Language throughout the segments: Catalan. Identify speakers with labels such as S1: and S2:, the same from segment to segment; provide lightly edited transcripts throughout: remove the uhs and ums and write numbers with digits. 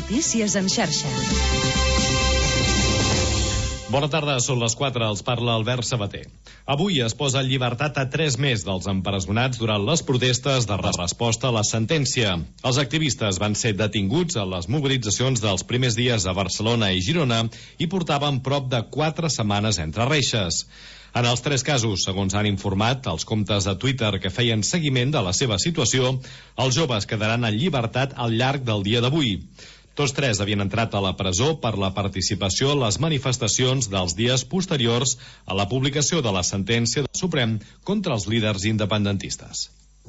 S1: Notícies en xarxa.
S2: Bona tarda, són les 4, els parla Albert Sabater. Avui es posa en llibertat a 3 més dels empresonats durant les protestes de resposta a la sentència. Els activistes van ser detinguts a les mobilitzacions dels primers dies a Barcelona i Girona i portaven prop de 4 setmanes entre reixes. En els 3 casos, segons han informat els comptes de Twitter que feien seguiment de la seva situació, els joves quedaran en llibertat al llarg del dia d'avui. Tots 3 havien entrat a la presó per la participació en les manifestacions dels dies posteriors a la publicació de la sentència del Suprem contra els líders independentistes.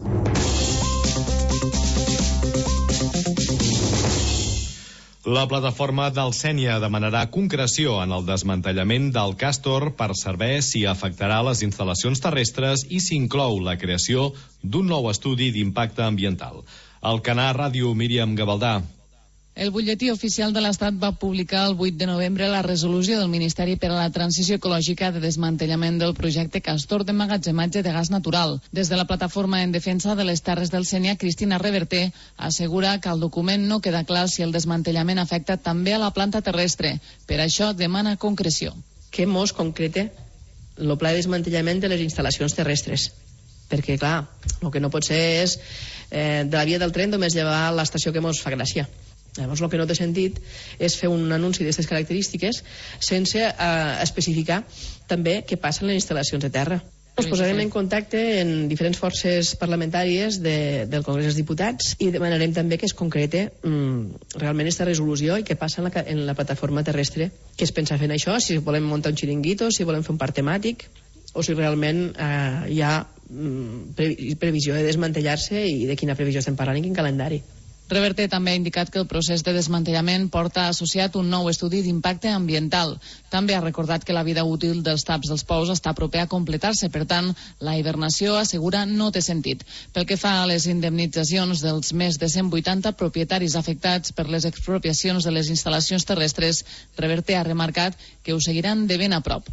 S2: La plataforma del Sénia demanarà concreció en el desmantellament del Castor per saber si afectarà les instal·lacions terrestres i si inclou la creació d'un nou estudi d'impacte ambiental. Al Canà Ràdio, Míriam Gavaldà.
S3: El butlletí oficial de l'Estat va publicar el 8 de novembre la resolució del Ministeri per a la Transició Ecològica de desmantellament del projecte Castor d'emmagatzematge de gas natural. Des de la plataforma en defensa de les terres del Sénia, Cristina Reverter assegura que al document no queda clar si el desmantellament afecta també a la planta terrestre. Per això demana concreció.
S4: Que mos concrete el pla de desmantellament de les instal·lacions terrestres. Perquè, clar, el que no pot ser és de la via del tren només llevar l'estació que mos fa gràcia. Llavors, el que no té sentit és fer un anunci d'aquestes característiques sense especificar també què passa en les instal·lacions de terra. Ens posarem en contacte en diferents forces parlamentàries del Congrés dels Diputats i demanarem també que es concrete realment aquesta resolució i què passa en la plataforma terrestre. Què es pensa fer en això? Si volem muntar un xiringuito, si volem fer un parc temàtic o si realment hi ha previsió de desmantellar-se i de quina previsió estem parlant i quin calendari.
S3: Reverter també ha indicat que el procés de desmantellament porta associat un nou estudi d'impacte ambiental. També ha recordat que la vida útil dels taps dels pous està proper a completar-se, per tant, la hibernació, assegura, no té sentit. Pel que fa a les indemnitzacions dels més de 180 propietaris afectats per les expropiacions de les instal·lacions terrestres, Reverter ha remarcat que ho seguiran de ben a prop.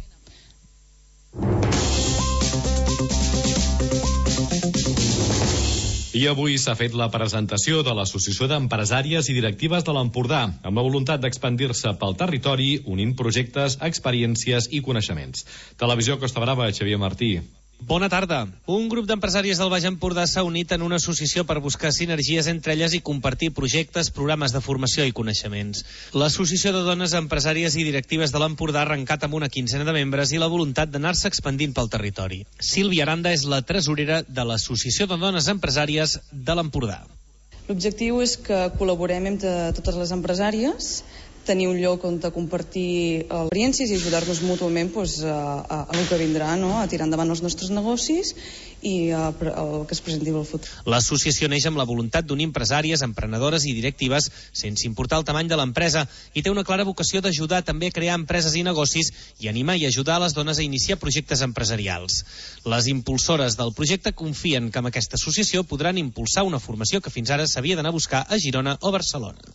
S2: I avui s'ha fet la presentació de l'Associació d'Empresàries i Directives de l'Empordà, amb la voluntat d'expandir-se pel territori, unint projectes, experiències i coneixements. Televisió Costa Brava, Xavier Martí.
S5: Bona tarda. Un grup d'empresàries del Baix Empordà s'ha unit en una associació per buscar sinergies entre elles i compartir projectes, programes de formació i coneixements. L'Associació de Dones Empresàries i Directives de l'Empordà ha arrencat amb una 15 de membres i la voluntat d'anar-se expandint pel territori. Sílvia Aranda és la tresorera de l'Associació de Dones Empresàries de l'Empordà.
S6: L'objectiu és que col·laborem entre totes les empresàries, tenir un lloc on compartir experiències i ajudar-nos mútuament a el que vindrà, a tirar endavant els nostres negocis i el que es presenti al futur.
S5: L'associació neix amb la voluntat d'unir empresàries, emprenedores i directives sense importar el tamany de l'empresa i té una clara vocació d'ajudar també a crear empreses i negocis i animar i ajudar a les dones a iniciar projectes empresarials. Les impulsores del projecte confien que amb aquesta associació podran impulsar una formació que fins ara s'havia d'anar a buscar a Girona o Barcelona.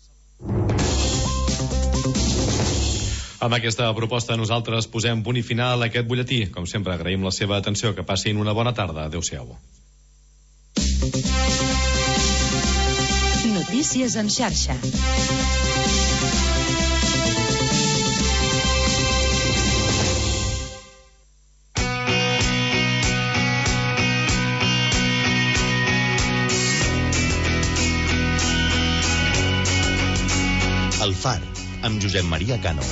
S2: Amb aquesta proposta nosaltres posem punt i final a aquest butlletí. Com sempre, agraïm la seva atenció. Que passin una bona tarda. Adéu-siau.
S1: Notícies en xarxa.
S7: El Far, amb Josep Maria Cano.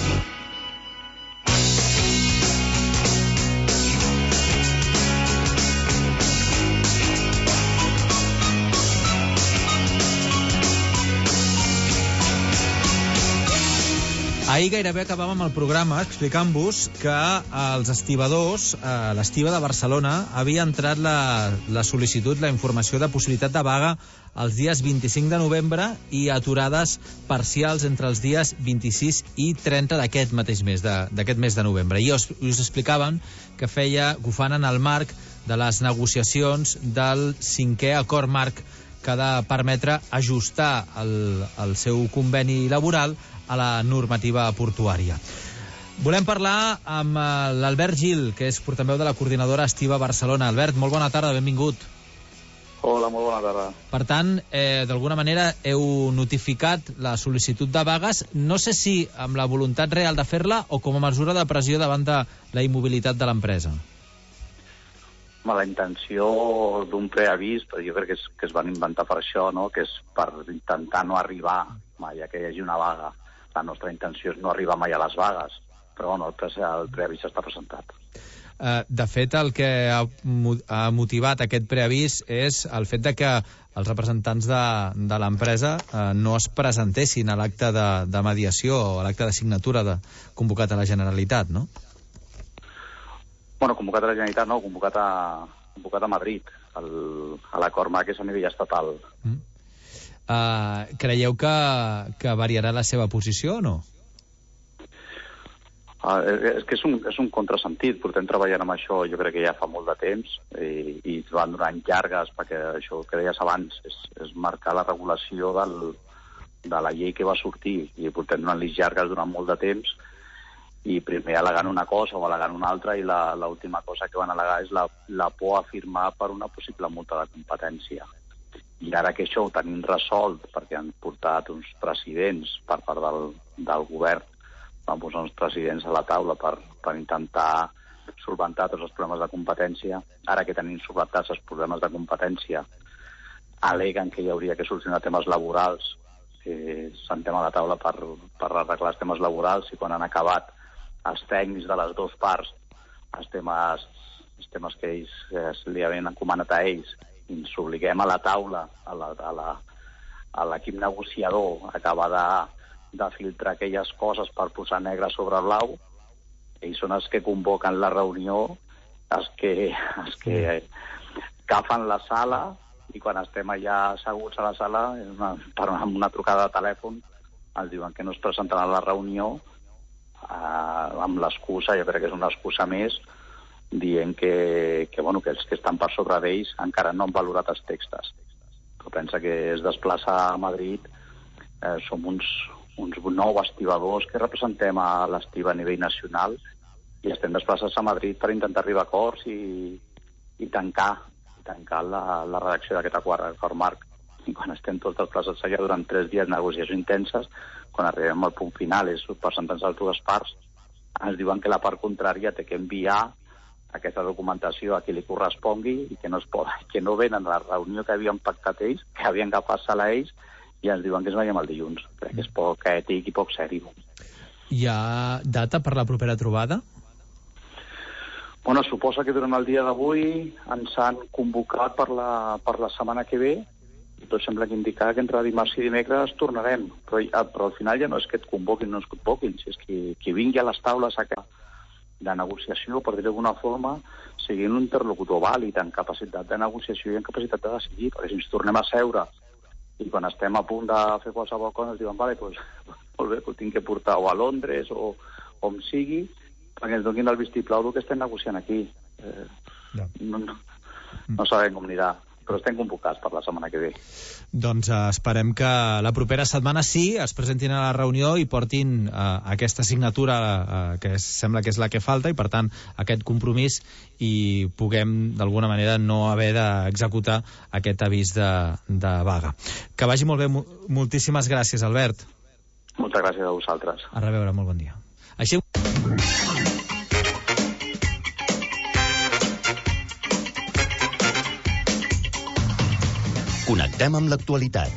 S8: Ahir gairebé acabàvem el programa explicant-vos que els estibadors, l'estiva de Barcelona, havia entrat la sol·licitud, la informació de possibilitat de vaga els dies 25 de novembre i aturades parcials entre els dies 26 i 30 d'aquest mateix mes, d'aquest mes de novembre. I us explicaven que ho fan en el marc de les negociacions del 5è acord marc que ha de permetre ajustar el seu conveni laboral a la normativa portuària. Volem parlar amb l'Albert Gil, que és portaveu de la coordinadora Estiva Barcelona. Albert, molt bona tarda, benvingut.
S9: Hola, molt bona tarda.
S8: Per tant, d'alguna manera heu notificat la sol·licitud de vagues, no sé si amb la voluntat real de fer-la o com a mesura de pressió davant de la immobilitat de l'empresa.
S9: La intenció d'un preavís, però jo crec que es van inventar per això, no? Que és per intentar no arribar mai a que hi hagi una vaga. La nostra intenció és no arribar mai a les vagues, però bueno, el preavís està presentat.
S8: De fet, el que ha motivat aquest preavís és el fet de que els representants de l'empresa no es presentessin a l'acte de mediació o a l'acte de signatura convocat a la Generalitat, no?
S9: Bueno, convocat a la Generalitat no, convocat a Madrid, a l'acord MAC és a nivell estatal.
S8: Creieu que variarà la seva posició o no?
S9: És que és un contrasentit. Portem treballant amb això jo crec que ja fa molt de temps i es van donant llargues perquè això que deies abans és marcar la regulació de la llei que va sortir i portem donant-li llargues durant molt de temps i primer al·legant una cosa o al·legant una altra i l'última cosa que van al·legar és la por a firmar per una possible multa de competència. I ara que això ho tenim resolt perquè han portat uns presidents per part del govern, van posar uns presidents a la taula per intentar solventar tots els problemes de competència. Ara que tenim solventats els problemes de competència, aleguen que hi hauria que solucionar temes laborals, que sentem a la taula per arreglar els temes laborals i quan han acabat els tècnics de les dues parts, els temes que ells li havien encomanat a ells, i ens obliguem a la taula, a l'equip negociador, acabar de filtrar aquelles coses per posar negre sobre blau. Ells són els que convoquen la reunió, els que agafen la sala i quan estem allà asseguts a la sala, amb una trucada de telèfon, ens diuen que no es presentaran a la reunió amb l'excusa, jo crec que és una excusa més, dient que els que estan per sobre d'ells encara no han valorat els textos. Però pensa que es desplaça a Madrid, som uns 9 estibadors que representem a l'estiva a nivell nacional i estem desplaçats a Madrid per intentar arribar a acords i tancar la redacció d'aquest acord marc. I quan estem tots desplaçats allà durant 3 dies de negociacions intenses, quan arribem al punt final, els representants de les dues parts ens diuen que la part contrària té que enviar aquesta documentació a qui li correspongui i que no venen a la reunió que havien pactat ells, que havien agafat sala ells, i ens diuen que ens veiem el dilluns. Crec que és poc ètic i poc seri.
S8: Hi ha data per la propera trobada?
S9: Bueno, suposa que durant el dia d'avui ens han convocat per la setmana que ve i tot sembla que indicar que entre dimarts i dimecres tornarem. Però al final ja no és que et convoquin o no es convoquin, si és que qui vingui a les taules de negociació, per dir-ho d'alguna forma, sigui un interlocutor vàlid en capacitat de negociació i en capacitat de decidir, perquè si ens tornem a seure i quan estem a punt de fer qualsevol cosa ens diuen, vale, doncs, molt bé, ho tinc que portar o a Londres o on sigui, perquè ens donin el vistiplau del que estem negociant aquí. No sabem com anirà, però estem convocats per la setmana que ve.
S8: Doncs esperem que la propera setmana sí es presentin a la reunió i portin aquesta signatura que sembla que és la que falta i per tant aquest compromís i puguem d'alguna manera no haver d'executar aquest avís de vaga. Que vagi molt bé. Moltíssimes gràcies, Albert.
S9: Moltes gràcies a vosaltres.
S8: A reveure, molt bon dia. Així...
S7: Connectem amb l'actualitat.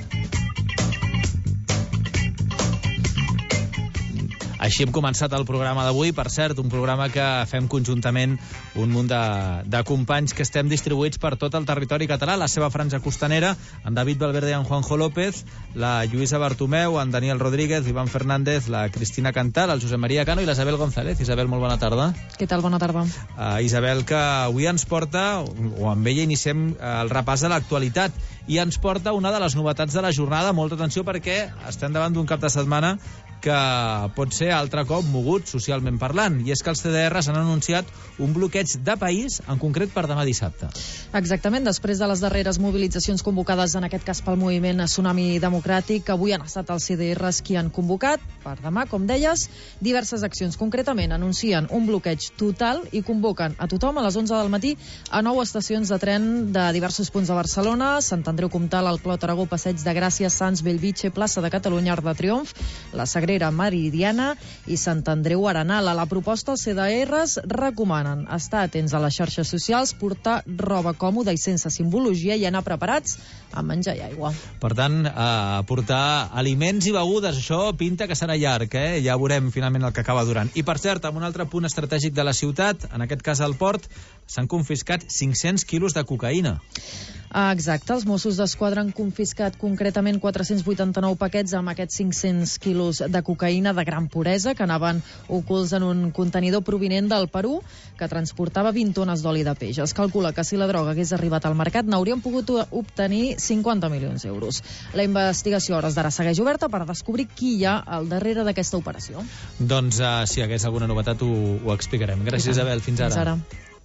S8: Així hem començat el programa d'avui, per cert, un programa que fem conjuntament un munt de companys que estem distribuïts per tot el territori català, la seva franja costanera, en David Valverde i en Juanjo López, la Lluïsa Bartomeu, en Daniel Rodríguez, l'Ivan Fernández, la Cristina Cantal, el Josep Maria Cano i la Isabel González. Isabel, molt bona tarda.
S3: Què tal? Bona tarda.
S8: Isabel, que avui ens porta, o amb ella iniciem el repàs de l'actualitat. i ens porta una de les novetats de la jornada. Molta atenció perquè estem davant d'un cap de setmana que pot ser altre cop mogut socialment parlant, i és que els CDRs han anunciat un bloqueig de país, en concret per demà dissabte.
S10: Exactament, després de les darreres mobilitzacions convocades, en aquest cas pel moviment Tsunami Democràtic, avui han estat els CDRs qui han convocat per demà, com deies, diverses accions. Concretament, anuncien un bloqueig total i convoquen a tothom a les 11 del matí a 9 estacions de tren de diversos punts de Barcelona: Sant Andreu Comtal, el Clot Aragó, Passeig de Gràcia, Sants, Bellvitge, Plaça de Catalunya, Arc de Triomf, la Sagrera Meridiana i Sant Andreu Arenal. A la proposta, els CDRs recomanen estar atents a les xarxes socials, portar roba còmoda i sense simbologia i anar preparats a menjar i aigua.
S8: Per tant, portar aliments i begudes, això pinta que serà llarg, ja veurem finalment el que acaba durant. I per cert, en un altre punt estratègic de la ciutat, en aquest cas al port, s'han confiscat 500 quilos de cocaïna.
S10: Exacte, els Mossos d'Esquadra han confiscat concretament 489 paquets amb aquests 500 quilos de cocaïna de gran puresa que anaven ocults en un contenidor provinent del Perú que transportava 20 tones d'oli de peix. Es calcula que si la droga hagués arribat al mercat n'haurien pogut obtenir 50 milions d'euros. La investigació a hores d'ara segueix oberta per descobrir qui hi ha al darrere d'aquesta operació.
S8: Doncs si hi hagués alguna novetat ho explicarem. Gràcies, Isabel. Fins ara.
S10: Fins ara.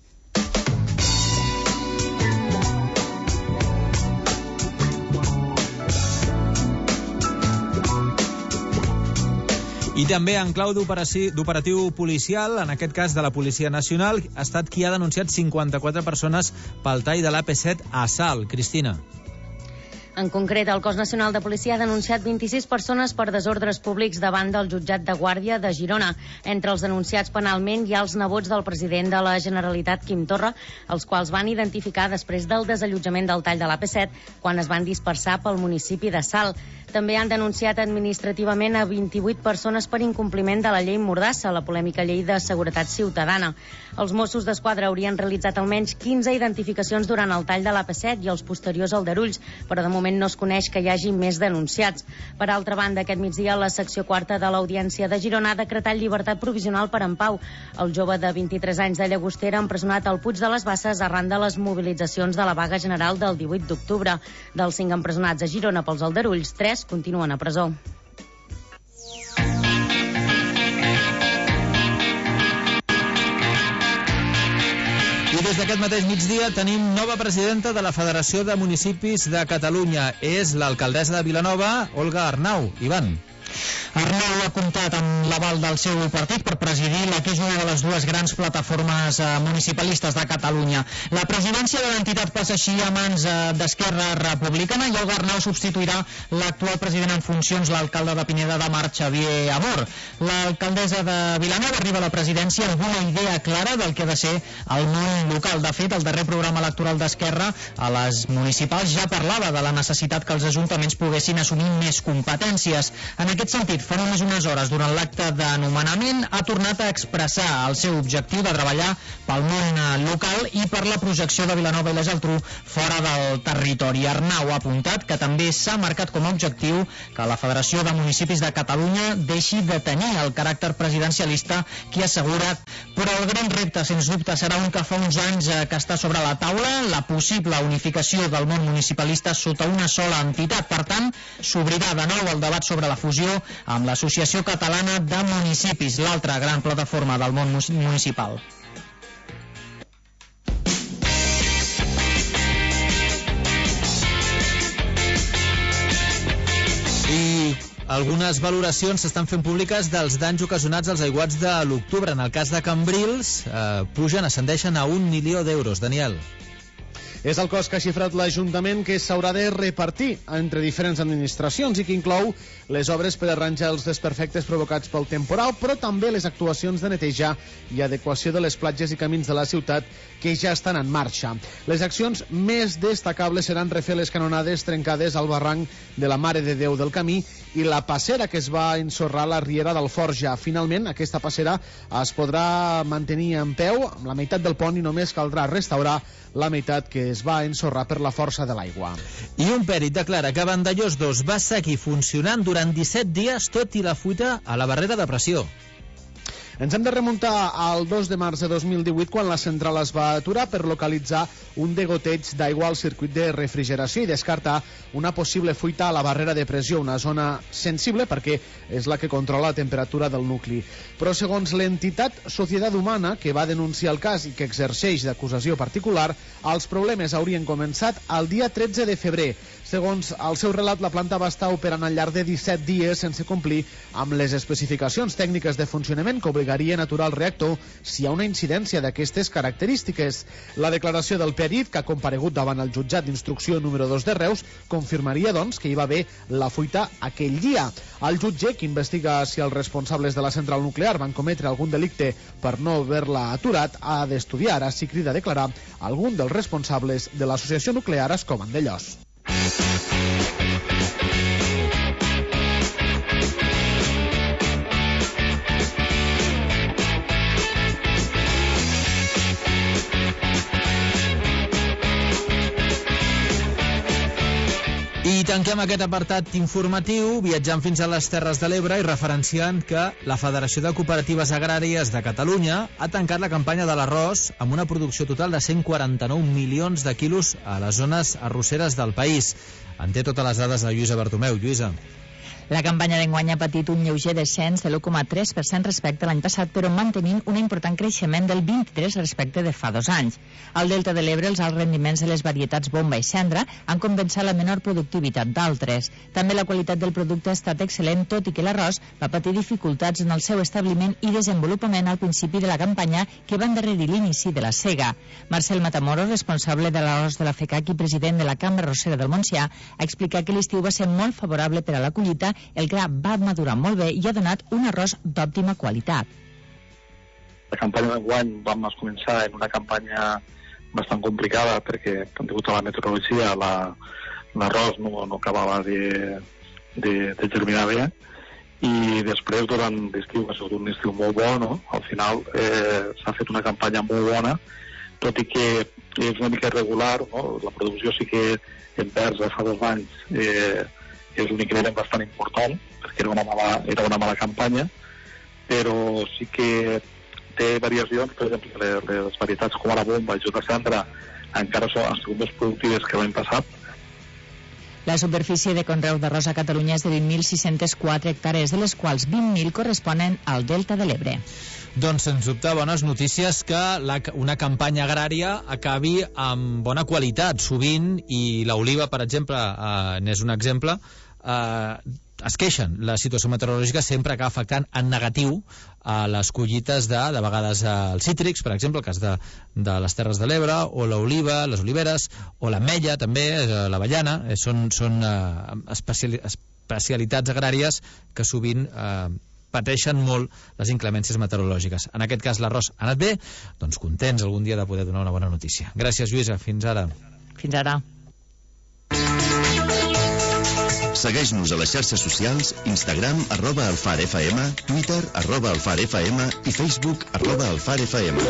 S8: I també en clau d'operatiu policial, en aquest cas de la Policia Nacional, ha estat qui ha denunciat 54 persones pel tall de l'AP7 a Salt. Cristina.
S11: En concret, el Cos Nacional de Policia ha denunciat 26 persones per desordres públics davant del jutjat de Guàrdia de Girona. Entre els denunciats penalment hi ha els nebots del president de la Generalitat, Quim Torra, els quals van identificar després del desallotjament del tall de l'AP7 quan es van dispersar pel municipi de Salt. També han denunciat administrativament a 28 persones per incompliment de la llei Mordassa, la polèmica llei de seguretat ciutadana. Els Mossos d'Esquadra haurien realitzat almenys 15 identificacions durant el tall de l'AP7 i els posteriors aldarulls, però de moment no es coneix que hi hagi més denunciats. Per altra banda, aquest migdia la secció quarta de l'Audiència de Girona ha decretat llibertat provisional per en Pau, el jove de 23 anys de Llagostera empresonat al Puig de les Basses arran de les mobilitzacions de la vaga general del 18 d'octubre. Dels 5 empresonats a Girona pels aldarulls, 3 continuen a presó.
S8: I des d'aquest mateix migdia tenim nova presidenta de la Federació de Municipis de Catalunya. És l'alcaldessa de Vilanova, Olga Arnau. Ivan.
S12: Arnau ha comptat amb l'aval del seu partit per presidir la que és una de les dues grans plataformes municipalistes de Catalunya. La presidència de l'entitat passa així a mans d'Esquerra Republicana i Olga Arnau substituirà l'actual president en funcions, l'alcalde de Pineda de Mar, Xavier Amor. L'alcaldessa de Vilanova arriba a la presidència amb una idea clara del que ha de ser el món local. De fet, el darrer programa electoral d'Esquerra a les municipals ja parlava de la necessitat que els ajuntaments poguessin assumir més competències. En aquest sentit, fa només unes hores, durant l'acte d'anomenament, ha tornat a expressar el seu objectiu de treballar pel món local i per la projecció de Vilanova i la Geltrú fora del territori. Arnau ha apuntat que també s'ha marcat com a objectiu que la Federació de Municipis de Catalunya deixi de tenir el caràcter presidencialista que ha assegurat, però el gran repte, sens dubte, serà un que fa uns anys que està sobre la taula, la possible unificació del món municipalista sota una sola entitat. Per tant, s'obrirà de nou el debat sobre la fusió amb l'Associació Catalana de Municipis, l'altra gran plataforma del món municipal.
S8: I algunes valoracions s'estan fent públiques dels danys ocasionats als aiguats de l'octubre. En el cas de Cambrils, ascendeixen a 1 milió d'euros. Daniel.
S13: És el cost que ha xifrat l'Ajuntament que s'haurà de repartir entre diferents administracions i que inclou les obres per arranjar els desperfectes provocats pel temporal, però també les actuacions de netejar i adequació de les platges i camins de la ciutat que ja estan en marxa. Les accions més destacables seran refer les canonades trencades al barranc de la Mare de Déu del Camí i la passera que es va ensorrar a la Riera del Forja. Finalment, aquesta passera es podrà mantenir en peu amb la meitat del pont i només caldrà restaurar la meitat que es va ensorrar per la força de l'aigua.
S8: I un pèrit declara que Vandellòs 2 va seguir funcionant durant 17 dies tot i la fuita a la barrera de pressió.
S13: Ens hem de remuntar al 2 de març de 2018, quan la central es va aturar per localitzar un degoteig d'aigua al circuit de refrigeració i descartar una possible fuita a la barrera de pressió, una zona sensible perquè és la que controla la temperatura del nucli. Però segons l'entitat Societat Humana, que va denunciar el cas i que exerceix d'acusació particular, els problemes haurien començat el dia 13 de febrer. Segons el seu relat, la planta va estar operant al llarg de 17 dies sense complir amb les especificacions tècniques de funcionament que obligarien a aturar el reactor si hi ha una incidència d'aquestes característiques. La declaració del perit, que ha comparegut davant el jutjat d'instrucció número 2 de Reus, confirmaria, doncs, que hi va haver la fuita aquell dia. El jutge, que investiga si els responsables de la central nuclear van cometre algun delicte per no haver-la aturat, ha d'estudiar ara si crida a declarar algun dels responsables de l'associació nuclear Ascó Vandellòs.
S8: I tanquem aquest apartat informatiu viatjant fins a les Terres de l'Ebre i referenciant que la Federació de Cooperatives Agràries de Catalunya ha tancat la campanya de l'arròs amb una producció total de 149 milions de quilos a les zones arrosseres del país. En té totes les dades de Lluïsa Bertomeu. Lluïsa.
S14: La campanya d'enguany ha patit un lleuger descens de l'1,3% respecte a l'any passat, però mantenint un important creixement del 23% respecte de fa 2 anys. Al Delta de l'Ebre, els alts rendiments de les varietats bomba i cendra han compensat la menor productivitat d'altres. També la qualitat del producte ha estat excel·lent, tot i que l'arròs va patir dificultats en el seu establiment i desenvolupament al principi de la campanya, que va endarrerir l'inici de la sega. Marcel Matamoros, responsable de l'arròs de la FECAC i president de la Cambra Arrossera del Montsià, ha explicat que l'estiu va ser molt favorable per a la collita, el gra va madurar molt bé i ha donat un arròs d'òptima qualitat.
S15: La campanya d'enguany vam començar en una campanya bastant complicada perquè, degut a la meteorologia, l'arròs no acabava de germinar bé, i després, durant l'estiu, ha sigut un estiu molt bo, no? Al final s'ha fet una campanya molt bona, tot i que és una mica irregular, no? La producció sí que envers fa 2 anys és un increment bastant important, perquè era una mala campanya, però sí que té variacions. Per exemple, les varietats com la bomba i la cendra encara han sigut més productives que l'any passat.
S14: La superfície de conreu d'arròs a Catalunya és de 20.604 hectàrees, de les quals 20.000 corresponen al Delta de l'Ebre.
S8: Doncs, sens dubte, bones notícies que una campanya agrària acabi amb bona qualitat. Sovint, i l'oliva, per exemple, n'és un exemple, es queixen. La situació meteorològica sempre acaba afectant en negatiu a les collites de vegades els cítrics, per exemple, el cas de les Terres de l'Ebre, o l'oliva, les oliveres, o l'ametlla, també, l'avellana. Són especialitats agràries que sovint pateixen molt les inclemències meteorològiques. En aquest cas l'arròs ha anat bé, doncs contents algun dia de poder donar una bona notícia. Gràcies, Lluïsa, fins ara.
S14: Fins ara.
S7: Segueix-nos a les xarxes socials, Instagram @alfarfm, Twitter @alfarfm i Facebook @alfarfm.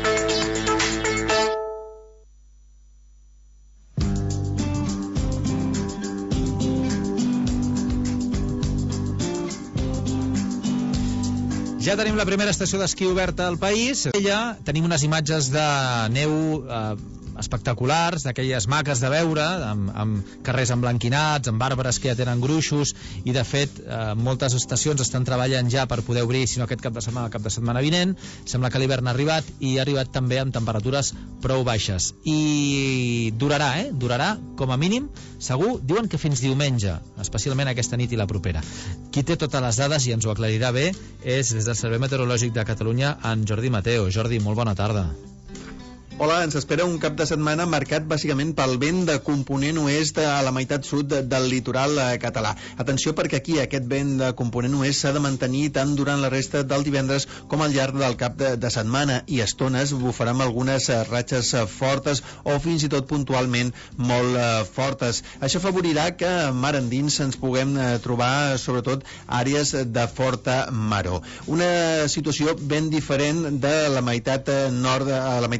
S8: Ja tenim la primera estació d'esquí oberta al país. Tenim unes imatges de neu espectaculars, d'aquelles maques de veure, amb carrers emblanquinats, amb arbres que ja tenen gruixos, i de fet moltes estacions estan treballant ja per poder obrir, si no aquest cap de setmana, el cap de setmana vinent. Sembla que l'hivern ha arribat, i ha arribat també amb temperatures prou baixes. I durarà, durarà com a mínim, segur, diuen que fins diumenge, especialment aquesta nit i la propera. Qui té totes les dades i ens ho aclarirà bé és, des del Servei Meteorològic de Catalunya, en Jordi Mateo. Jordi, molt bona tarda.
S16: Hola, ens espera un cap de setmana marcat bàsicament pel vent de component oest a la meitat sud del litoral català. Atenció, perquè aquí aquest vent de component oest s'ha de mantenir tant durant la resta del divendres com al llarg del cap de setmana, i a estones bufarà amb algunes ratxes fortes o fins i tot puntualment molt fortes. Això afavorirà que mar endins ens puguem trobar sobretot àrees de forta maror. Una situació ben diferent de la meitat nord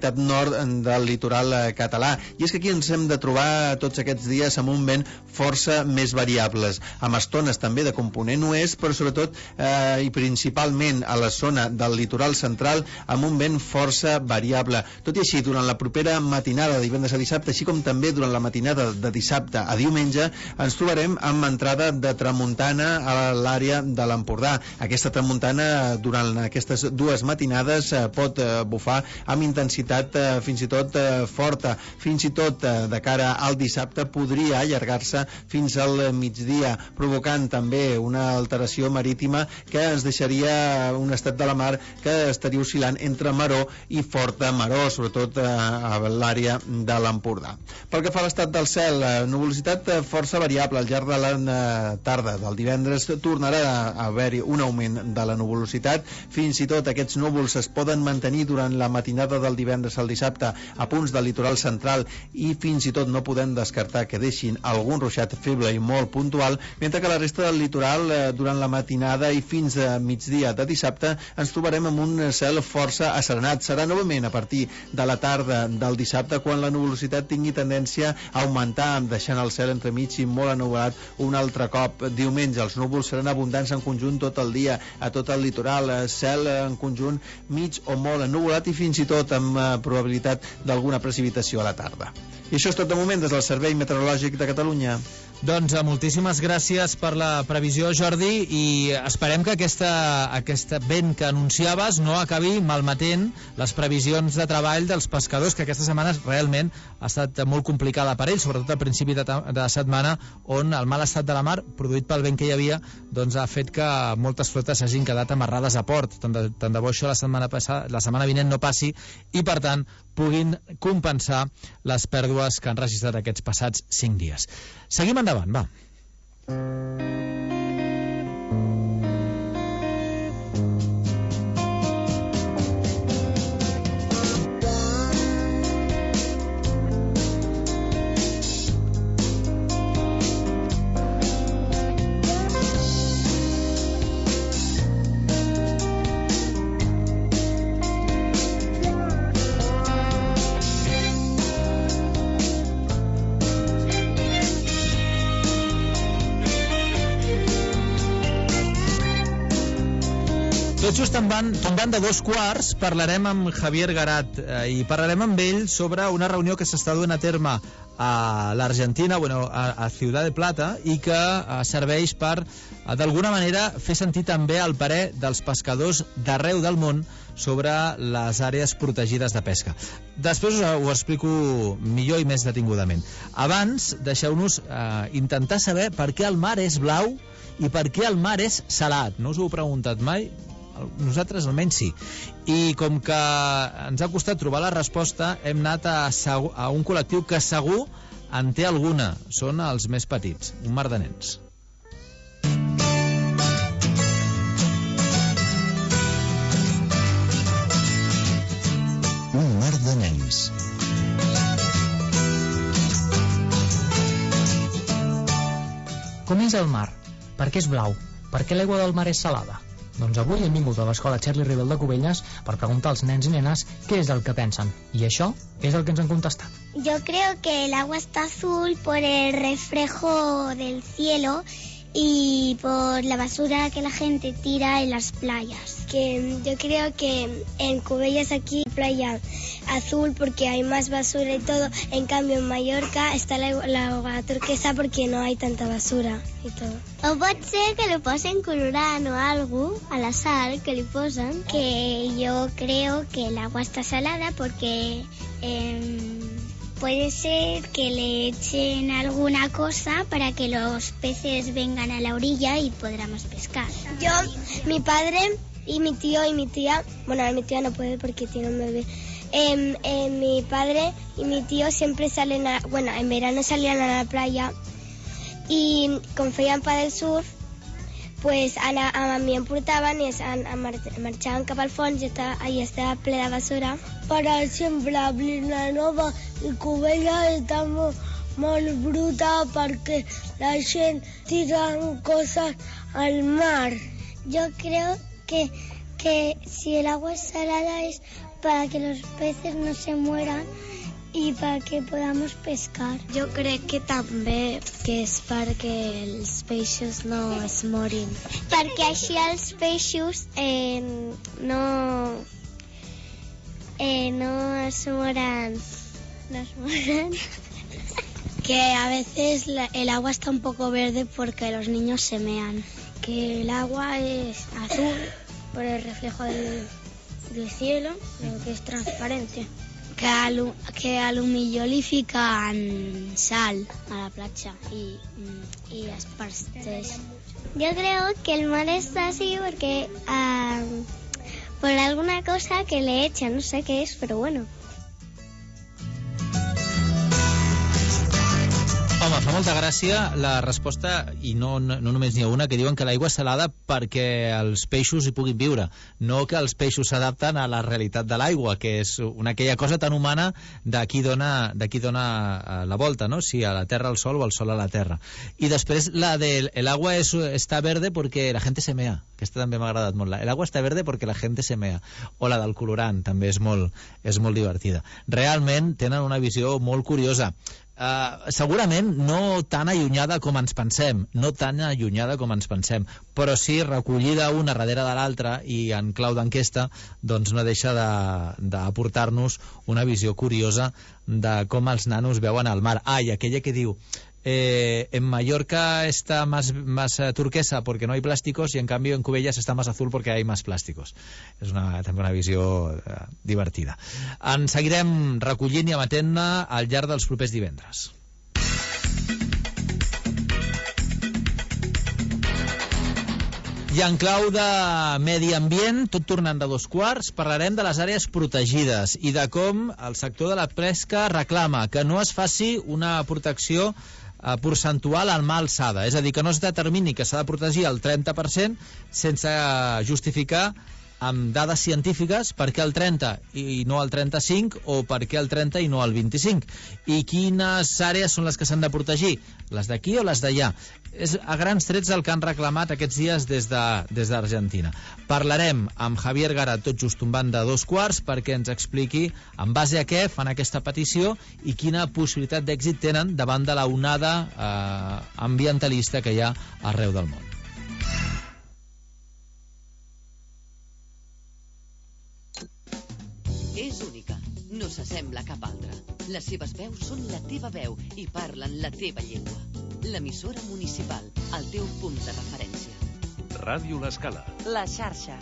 S16: nord del litoral català. I és que aquí ens hem de trobar tots aquests dies amb un vent força més variables, amb estones també de component oest, però sobretot i principalment a la zona del litoral central amb un vent força variable. Tot i així, durant la propera matinada de divendres a dissabte, així com també durant la matinada de dissabte a diumenge, ens trobarem amb entrada de tramuntana a l'àrea de l'Empordà. Aquesta tramuntana durant aquestes dues matinades pot bufar amb intensitat fins i tot forta, fins i tot de cara al dissabte podria allargar-se fins al migdia, provocant també una alteració marítima que ens deixaria un estat de la mar que estaria oscil·lant entre maró i forta maró, sobretot a l'àrea de l'Empordà. Pel que fa a l'estat del cel, nuvolositat força variable al llarg de la tarda del divendres, tornarà a haver-hi un augment de la nuvolositat, fins i tot aquests núvols es poden mantenir durant la matinada del divendres al dissabte a punts del litoral central i fins i tot no podem descartar que deixin algun ruixat feble i molt puntual, mentre que la resta del litoral durant la matinada i fins a migdia de dissabte ens trobarem amb un cel força asserenat. Serà novament a partir de la tarda del dissabte quan la nuvolositat tingui tendència a augmentar, deixant el cel entremig i molt ennuvolat un altre cop. Diumenge els núvols seran abundants en conjunt tot el dia a tot el litoral, cel en conjunt mig o molt ennuvolat i fins i tot amb probabilitat d'alguna precipitació a la tarda. I això és tot de moment des del Servei Meteorològic de Catalunya.
S8: Doncs moltíssimes gràcies per la previsió, Jordi, i esperem que aquest vent que anunciaves no acabi malmetent les previsions de treball dels pescadors, que aquesta setmana realment ha estat molt complicada per ells, sobretot al principi de setmana, on el mal estat de la mar, produït pel vent que hi havia, doncs ha fet que moltes flotes hagin quedat amarrades a port. Tant de bo això la setmana vinent no passi i, per tant, puguin compensar les pèrdues que han registrat aquests passats 5 dies. Seguim endavant, va. Tot just tombant de 2:15 parlarem amb Javier Garat i parlarem amb ell sobre una reunió que s'està duent a terme a l'Argentina, a Ciudad de Plata, i que serveix per, d'alguna manera, fer sentir també el parer dels pescadors d'arreu del món sobre les àrees protegides de pesca. Després ho explico millor i més detingudament. Abans, deixeu-nos intentar saber per què el mar és blau i per què el mar és salat. No us ho heu preguntat mai? Nosaltres almenys sí. I com que ens ha costat trobar la resposta, hem anat a un col·lectiu que segur en té alguna. Són els més petits, un mar de nens.
S7: Un mar de nens.
S17: Com és el mar? Per què és blau? Per què l'aigua del mar és salada? Doncs avui hem vingut a l'escola Charlie Rivel de Cubelles per preguntar als nens i nenes què és el que pensen. I això és el que ens han contestat.
S18: Yo creo que el agua está azul por el reflejo del cielo y por la basura que la gente tira en las playas. Que yo creo que en Cubelles aquí hay playa azul porque hay más basura y todo. En cambio en Mallorca está la agua turquesa porque no hay tanta basura y todo. O pot ser que le posen colorant o algo a la sal que le posan. Que yo creo que el agua está salada porque puede ser que le echen alguna cosa para que los peces vengan a la orilla y podamos pescar. Yo, mi padre y mi tío y mi tía, bueno, mi tía no puede porque tiene un bebé. Mi padre y mi tío siempre salen en verano salían a la playa y com feien paddle surf, pues a mi em portaven i marxaven cap al fons i allà estava ple de basura. Per exemple, Vilanova i Cubelles està molt bruta perquè la gent tira cosas al mar. Yo creo que si el agua es salada es para que los peces no se mueran i perquè podamos pescar. Jo crec que també que és perquè els peixos no es morin. Perquè així els peixos no es moran. No es moran. Que a veces el agua está un poco verde porque los niños se mean. Que el agua es azul por el reflejo del cielo, que es transparente. Que a lo millor li fican sal a la platja y es parteix. Yo creo que el mar está así porque por alguna cosa que le echan, no sé qué es, pero bueno.
S8: Home, fa molta gràcia la resposta, i no només n'hi ha una, que diuen que l'aigua és salada perquè els peixos hi puguin viure, no que els peixos s'adapten a la realitat de l'aigua, que és aquella cosa tan humana de qui dona la volta, no? Si a la terra el sol o el sol a la terra. I després la de el agua está verde porque la gente se mea. Aquesta també m'ha agradat molt. El agua está verde porque la gente se mea. O la del colorant, també és molt divertida. Realment tenen una visió molt curiosa. Segurament no tan allunyada com ens pensem, però sí recollida una darrere de l'altra i en clau d'enquesta doncs no deixa d'aportar-nos una visió curiosa de com els nanos veuen el mar. I aquella que diu en Mallorca está más turquesa porque no hay plásticos y en cambio en Cubellas está más azul porque hay más plásticos. És també una visió divertida. En seguirem recollint i emetent-ne al llarg dels propers divendres. I en clau de medi ambient, tot tornant de 2:15, parlarem de les àrees protegides i de com el sector de la pesca reclama que no es faci una protecció percentual en mà alçada, és a dir, que no es determini que s'ha de protegir el 30% sense justificar amb dades científiques per què el 30 i no el 35 o per què el 30 i no el 25 i quines àrees són les que s'han de protegir, les d'aquí o les d'allà. És a grans trets el que han reclamat aquests dies des d'Argentina. Parlarem amb Javier Gara tot just tombant de 2:15 perquè ens expliqui en base a què fan aquesta petició i quina possibilitat d'èxit tenen davant de la onada ambientalista que hi ha arreu del món.
S19: És única, no s'assembla a cap altra. Les seves veus són la teva veu i parlen la teva llengua. L'emissora municipal, el teu punt de referència.
S20: Ràdio L'Escala.
S1: La xarxa.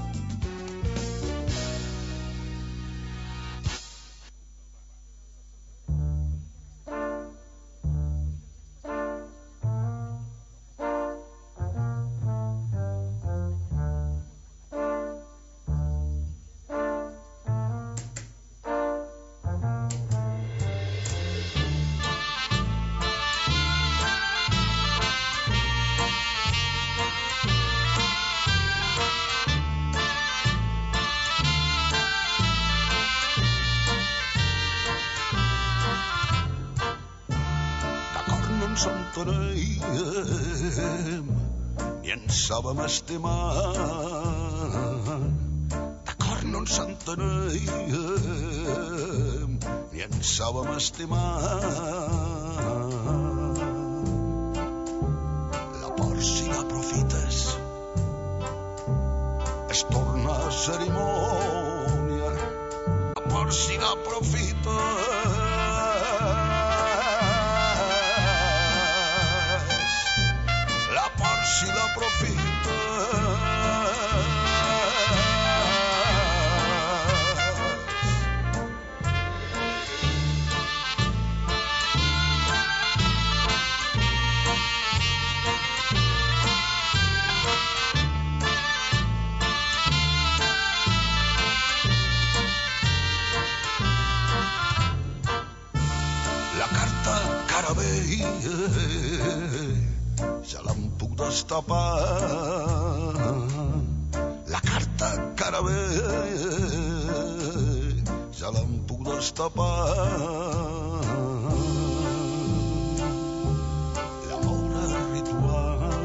S21: I ens sabem estimar. D'acord, no ens entenem i ens sabem estimar. La por, si l'aprofites, es torna cerimònia. La por, si l'aprofites, si l'aprofita. La carta Carabell ja l'en puc destapar. La carta Carabell ja l'en puc destapar. L'amor és ritual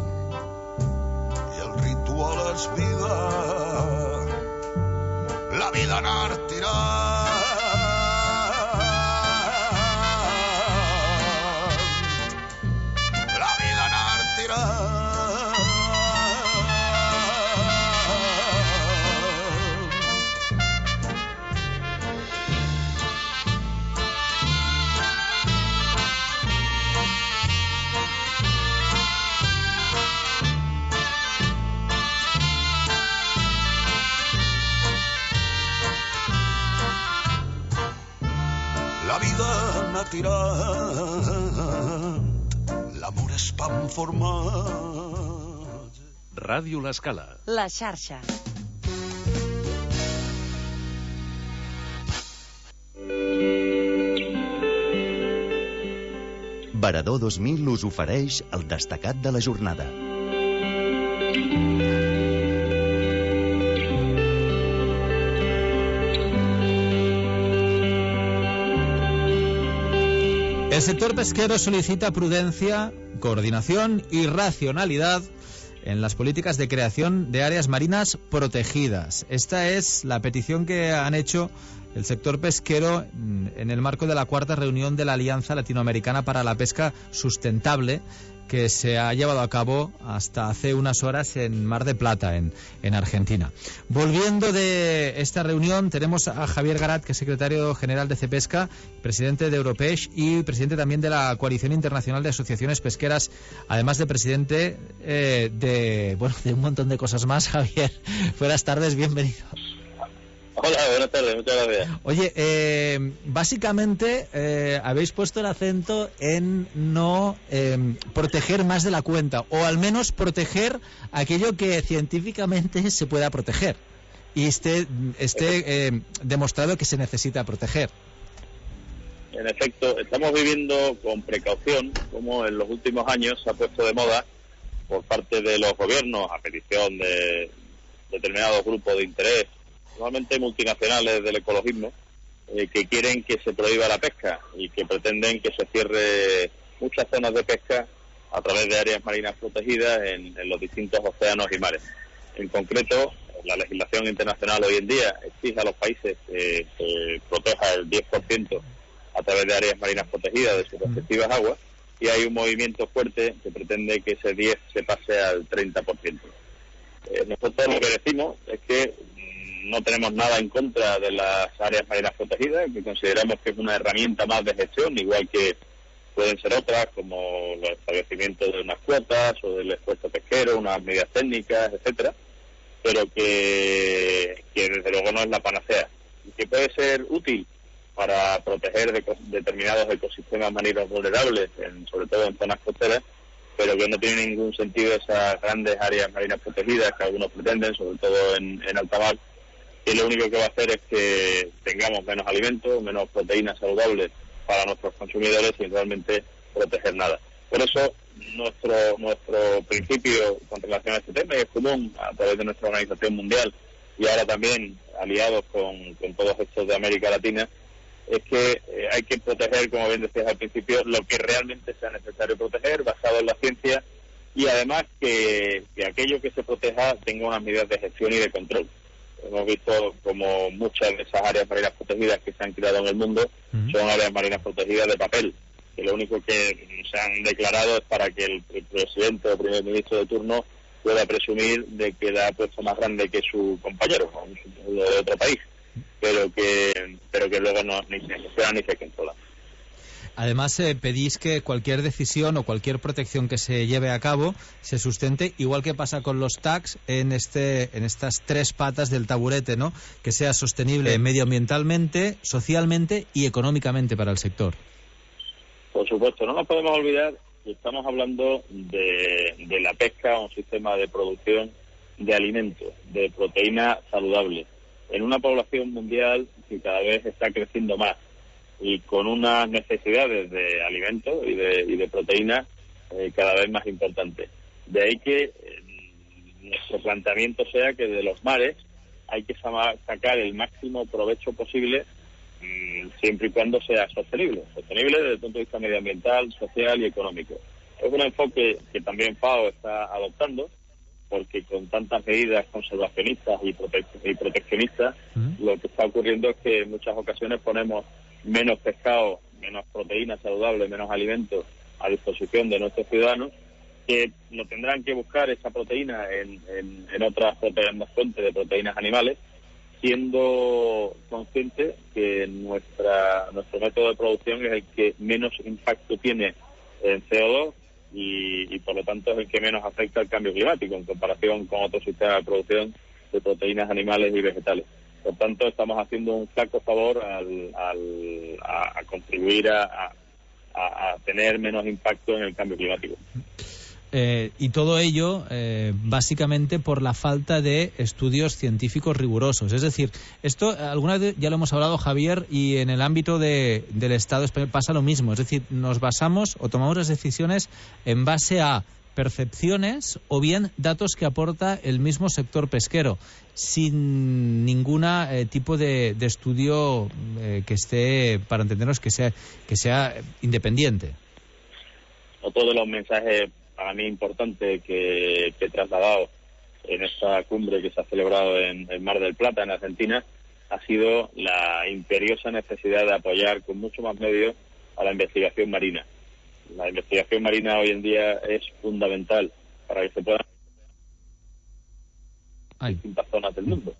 S21: i el ritual és vida. La vida anar tirant, la vida anar tirant. La vida anar tirant, l'amor és pa en format.
S20: Ràdio L'Escala.
S1: La xarxa.
S7: Varador 2000 us ofereix el destacat de la jornada.
S8: El sector pesquero solicita prudencia, coordinación y racionalidad en las políticas de creación de áreas marinas protegidas. Esta es la petición que han hecho el sector pesquero en el marco de la cuarta reunión de la Alianza Latinoamericana para la Pesca Sustentable, que se ha llevado a cabo hasta hace unas horas en Mar de Plata, en Argentina. Volviendo de esta reunión, tenemos a Javier Garat, que es secretario general de CEPESCA, presidente de Europeix y presidente también de la Coalición Internacional de Asociaciones Pesqueras, además de presidente de un montón de cosas más. Javier, buenas tardes, bienvenido.
S4: Hola, buenas tardes, muchas gracias.
S8: Oye, básicamente habéis puesto el acento en no proteger más de la cuenta, o al menos proteger aquello que científicamente se pueda proteger y esté demostrado que se necesita proteger.
S4: En efecto, estamos viviendo con precaución, como en los últimos años se ha puesto de moda por parte de los gobiernos, a petición de determinados grupos de interés, normalmente multinacionales del ecologismo, que quieren que se prohíba la pesca y que pretenden que se cierre muchas zonas de pesca a través de áreas marinas protegidas en los distintos océanos y mares. En concreto, la legislación internacional hoy en día exige a los países que se proteja el 10% a través de áreas marinas protegidas de sus respectivas aguas, y hay un movimiento fuerte que pretende que ese 10 se pase al 30%. Nosotros lo que decimos es que no tenemos nada en contra de las áreas marinas protegidas, que consideramos que es una herramienta más de gestión, igual que pueden ser otras, como los establecimientos de unas cuotas o del esfuerzo pesquero, unas medidas técnicas, etcétera, pero que desde luego no es la panacea, y que puede ser útil para proteger determinados ecosistemas marinos vulnerables, sobre todo en zonas costeras, pero que no tiene ningún sentido esas grandes áreas marinas protegidas que algunos pretenden, sobre todo en alta mar, que lo único que va a hacer es que tengamos menos alimentos, menos proteínas saludables para nuestros consumidores, sin realmente proteger nada. Por eso nuestro principio con relación a este tema, y es común a través de nuestra organización mundial y ahora también aliados con todos estos de América Latina, es que hay que proteger, como bien decías al principio, lo que realmente sea necesario proteger, basado en la ciencia, y además que aquello que se proteja tenga unas medidas de gestión y de control. Hemos visto como muchas de esas áreas marinas protegidas que se han creado en el mundo son áreas marinas protegidas de papel, que lo único que se han declarado es para que el presidente o primer ministro de turno pueda presumir de que la ha puesto más grande que su compañero, o de otro país, pero que luego ni se gestiona ni se controla.
S8: Además, pedís que cualquier decisión o cualquier protección que se lleve a cabo se sustente, igual que pasa con los tags, en estas tres patas del taburete, ¿no? Que sea sostenible medioambientalmente, socialmente y económicamente para el sector.
S4: Por supuesto, no nos podemos olvidar que estamos hablando de la pesca, un sistema de producción de alimentos, de proteína saludable, en una población mundial que cada vez está creciendo más y con unas necesidades de alimentos y de proteínas cada vez más importantes. De ahí que nuestro planteamiento sea que de los mares hay que sacar el máximo provecho posible, siempre y cuando sea sostenible desde el punto de vista medioambiental, social y económico. Es un enfoque que también FAO está adoptando porque con tantas medidas conservacionistas y proteccionistas, lo que está ocurriendo es que en muchas ocasiones ponemos menos pescado, menos proteínas saludables, menos alimentos a disposición de nuestros ciudadanos, que lo tendrán que buscar esa proteína en otras fuentes de proteínas animales, siendo consciente que nuestro método de producción es el que menos impacto tiene en CO2 y por lo tanto es el que menos afecta al cambio climático en comparación con otros sistemas de producción de proteínas animales y vegetales. Por tanto, estamos haciendo un flaco favor a contribuir a tener menos impacto en el cambio climático.
S8: Y todo ello básicamente por la falta de estudios científicos rigurosos. Es decir, esto alguna vez ya lo hemos hablado, Javier, y en el ámbito del Estado español pasa lo mismo. Es decir, nos basamos o tomamos las decisiones en base a percepciones o bien datos que aporta el mismo sector pesquero, sin ningún tipo de estudio que esté, para entendernos, que sea independiente.
S4: Otro de los mensajes para mí importante que he trasladado en esta cumbre que se ha celebrado en el Mar del Plata, en Argentina, ha sido la imperiosa necesidad de apoyar con mucho más medios a la investigación marina. La investigación marina hoy en día es fundamental para que se puedan en distintas zonas del mundo.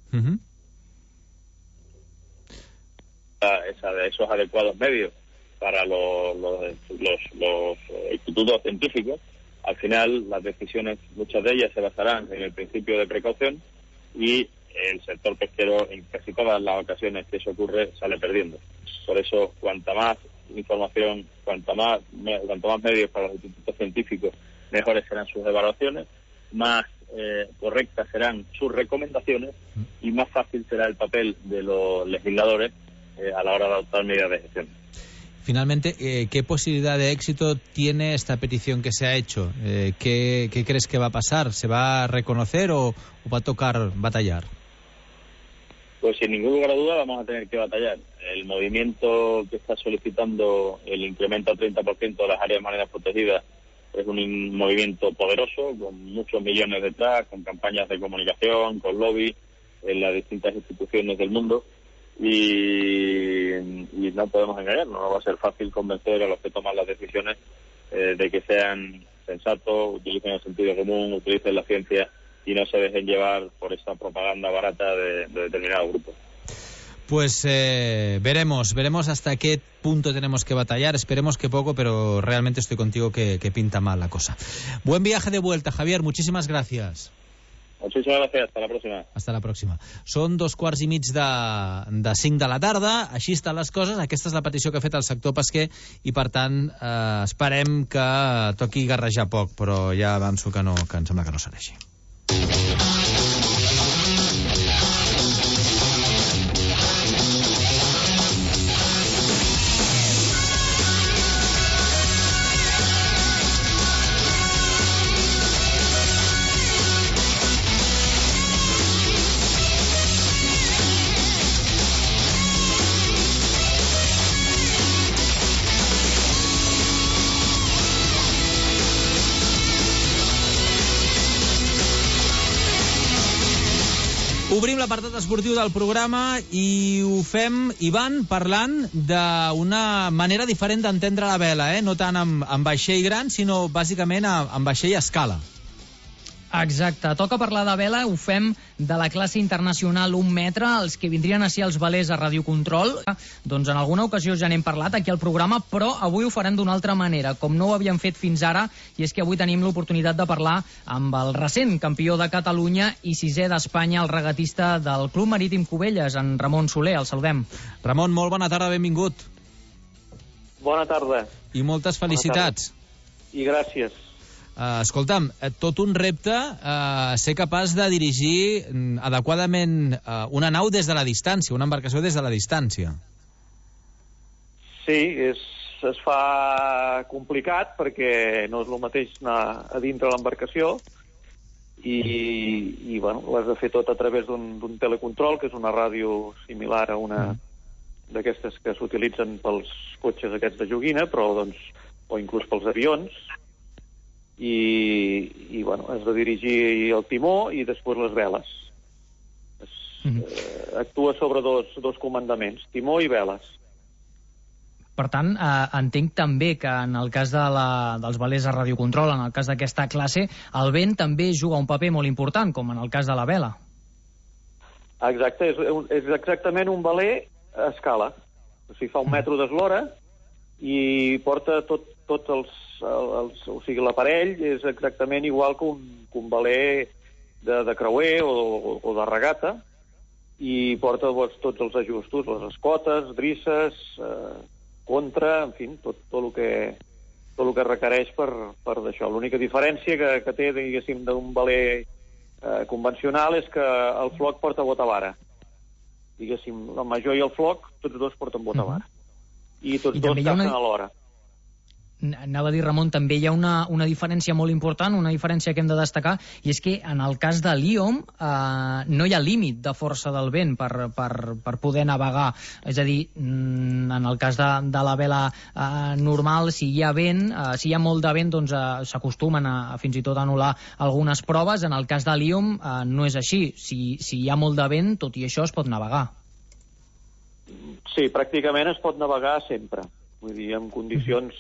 S4: Esos adecuados medios para los institutos científicos. Al final, las decisiones, muchas de ellas se basarán en el principio de precaución y el sector pesquero, en casi todas las ocasiones que eso ocurre, sale perdiendo. Por eso, cuanta más información, cuanto más medios para los institutos científicos, mejores serán sus evaluaciones, más correctas serán sus recomendaciones y más fácil será el papel de los legisladores a la hora de adoptar medidas de gestión.
S8: Finalmente, ¿qué posibilidad de éxito tiene esta petición que se ha hecho? ¿Qué crees que va a pasar? ¿Se va a reconocer o va a tocar batallar?
S4: Pues sin ningún lugar a duda vamos a tener que batallar. El movimiento que está solicitando el incremento al 30% de las áreas marinas protegidas es un movimiento poderoso, con muchos millones detrás, con campañas de comunicación, con lobby en las distintas instituciones del mundo. Y no podemos engañarnos, no va a ser fácil convencer a los que toman las decisiones de que sean sensatos, utilicen el sentido común, utilicen la ciencia y no se dejen llevar por esa propaganda barata de determinados grupos.
S8: Pues veremos hasta qué punto tenemos que batallar. Esperemos que poco, pero realmente estoy contigo que pinta mal la cosa. Buen viaje de vuelta, Javier. Muchísimas gracias.
S4: Muchísimas gracias. Hasta la próxima.
S8: Hasta la pròxima. Són 2:15 de 5 de la tarda. Així estan les coses. Aquesta és la petició que ha fet el sector pesquer i, per tant, esperem que toqui garrejar poc, però ja avanço que em sembla que no serà així. Obrim l'apartat esportiu del programa i ho fem, Ivan, parlant d'una manera diferent d'entendre la vela, no tant amb vaixell gran, sinó bàsicament amb vaixell a escala.
S17: Exacte, toca parlar de vela, ho fem de la classe internacional 1 metre, els que vindrien a ser els velers a radiocontrol. Doncs en alguna ocasió ja n'hem parlat aquí al programa, però avui ho farem d'una altra manera, com no ho havíem fet fins ara, i és que avui tenim l'oportunitat de parlar amb el recent campió de Catalunya i 6è d'Espanya, el regatista del Club Marítim Cubelles, en Ramon Soler. El saludem.
S8: Ramon, molt bona tarda, benvingut.
S6: Bona tarda.
S8: I moltes felicitats.
S6: I gràcies.
S8: Escolta'm, tot un repte ser capaç de dirigir adequadament una nau des de la distància, una embarcació des de la distància.
S6: Sí, es fa complicat perquè no és el mateix anar a dintre l'embarcació i bueno, l'has de fer tot a través d'un telecontrol, que és una ràdio similar a una d'aquestes que s'utilitzen pels cotxes aquests de joguina, però doncs, o inclús pels avions. i bueno, has de dirigir el timó i després les veles. Actua sobre dos comandaments, timó i veles.
S17: Per tant, entenc també que en el cas dels velers a radiocontrol, en el cas d'aquesta classe, el vent també juga un paper molt important, com en el cas de la vela.
S6: Exacte, és exactament un veler a escala. O sigui, fa 1 metre d'eslora i porta tots els... O sigui, l'aparell és exactament igual que un veler de creuer o de regata, i porta tots els ajustos, les escotes, drisses, contra, en fi, tot el que requereix per d'això. L'única diferència que té, diguéssim, d'un veler convencional és que el floc porta botavara. Diguéssim, el major i el floc, tots dos porten botavara. I tots dos cacen alhora.
S17: Anava a dir, Ramon, també hi ha una diferència molt important, una diferència que hem de destacar, i és que en el cas de l'IOM no hi ha límit de força del vent per poder navegar. És a dir, en el cas de la vela normal, si hi ha vent, si hi ha molt de vent, doncs s'acostumen a fins i tot anul·lar algunes proves. En el cas de l'IOM no és així. Si hi ha molt de vent, tot i això es pot navegar.
S6: Sí, pràcticament es pot navegar sempre. Vull dir, en condicions...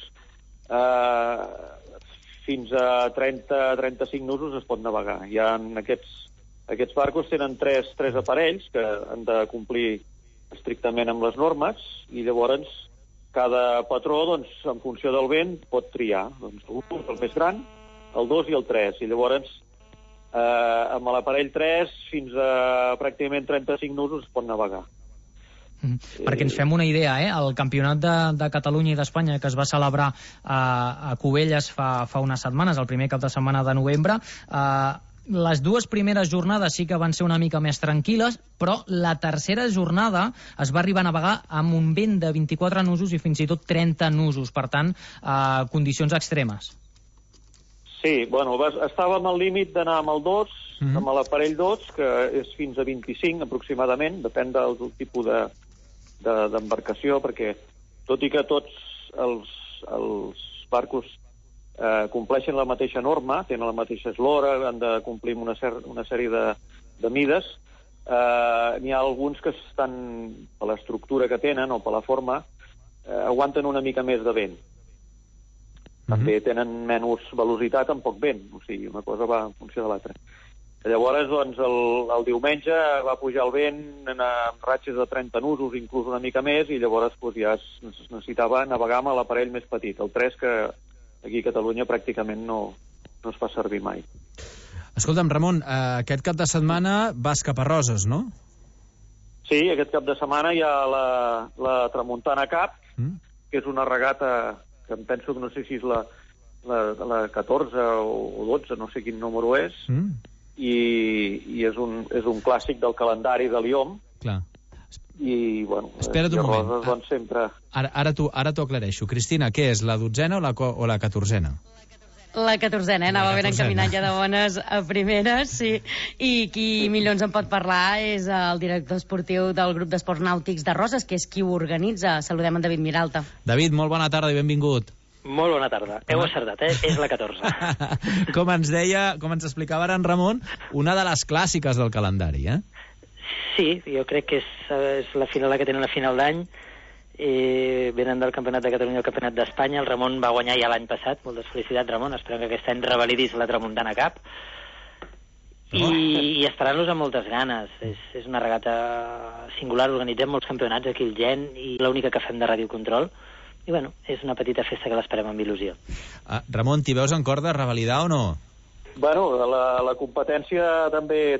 S6: fins a 30-35 nusos es pot navegar. Hi ha aquests barcos tenen tres aparells que han de complir estrictament amb les normes, i llavors cada patró, doncs, en funció del vent, pot triar. Doncs, el més gran, el 2 i el 3. I llavors, amb l'aparell 3, fins a pràcticament 35 nusos es pot navegar.
S17: Perquè ens fem una idea, el Campionat de Catalunya i d'Espanya, que es va celebrar a Cubelles fa unes setmanes, el primer cap de setmana de novembre, les 2 primeres jornades sí que van ser una mica més tranquil·les, però la tercera jornada es va arribar a navegar amb un vent de 24 nusos i fins i tot 30 nusos, per tant, condicions extremes.
S6: Sí, bueno, estàvem al límit d'anar amb el 2, amb l'aparell 2, que és fins a 25 aproximadament, depèn del tipus d'embarcació, perquè tot i que tots els barcos compleixen la mateixa norma, tenen la mateixa eslora, han de complir una sèrie de mides, n'hi ha alguns que estan, per l'estructura que tenen o per la forma, aguanten una mica més de vent. També tenen menys velocitat amb poc vent, o sigui, una cosa va en funció de l'altra. Llavors, doncs, el diumenge va pujar el vent amb ratxes de 30 nusos, inclús una mica més, i llavors ja es necessitava navegar amb l'aparell més petit, el 3, que aquí a Catalunya pràcticament no es fa servir mai.
S8: Escolta'm, Ramon, aquest cap de setmana vas cap a Roses, no?
S6: Sí, aquest cap de setmana hi ha la Tramuntana Cup, que és una regata que em penso que no sé si és la 14 o 12, no sé quin número és, i és un clàssic del calendari de l'IOM.
S8: Clar.
S6: I, bueno,
S8: espera't un moment.
S6: Roses, doncs, sempre...
S8: Ara t'ho aclareixo. Cristina, què és, la 12a o la 14a?
S11: La 14a, anava ben encaminant ja de bones a primeres, sí. I qui millor ens en pot parlar és el director esportiu del grup d'esports nàutics de Roses, que és qui ho organitza. Saludem en David Miralta.
S8: David, molt bona tarda i benvingut.
S5: Molt bona tarda. Heu acertat, és la 14.
S8: Com ens explicava ara en Ramon, una de les clàssiques del calendari,
S5: Sí, jo crec que és la final que tenen la final d'any. Venen del Campionat de Catalunya al Campionat d'Espanya. El Ramon va guanyar ja l'any passat. Moltes felicitats, Ramon. Esperem que aquest any revalidis la Tramuntana Cup. I esperant-los amb moltes ganes. És una regata singular. Organitzem molts campionats aquí al Gen i l'única que fem de radiocontrol. I, bueno, és una petita festa que l'esperem amb il·lusió.
S8: Ramon, t'hi veus en cor de revalidar o no?
S6: Bueno, la competència també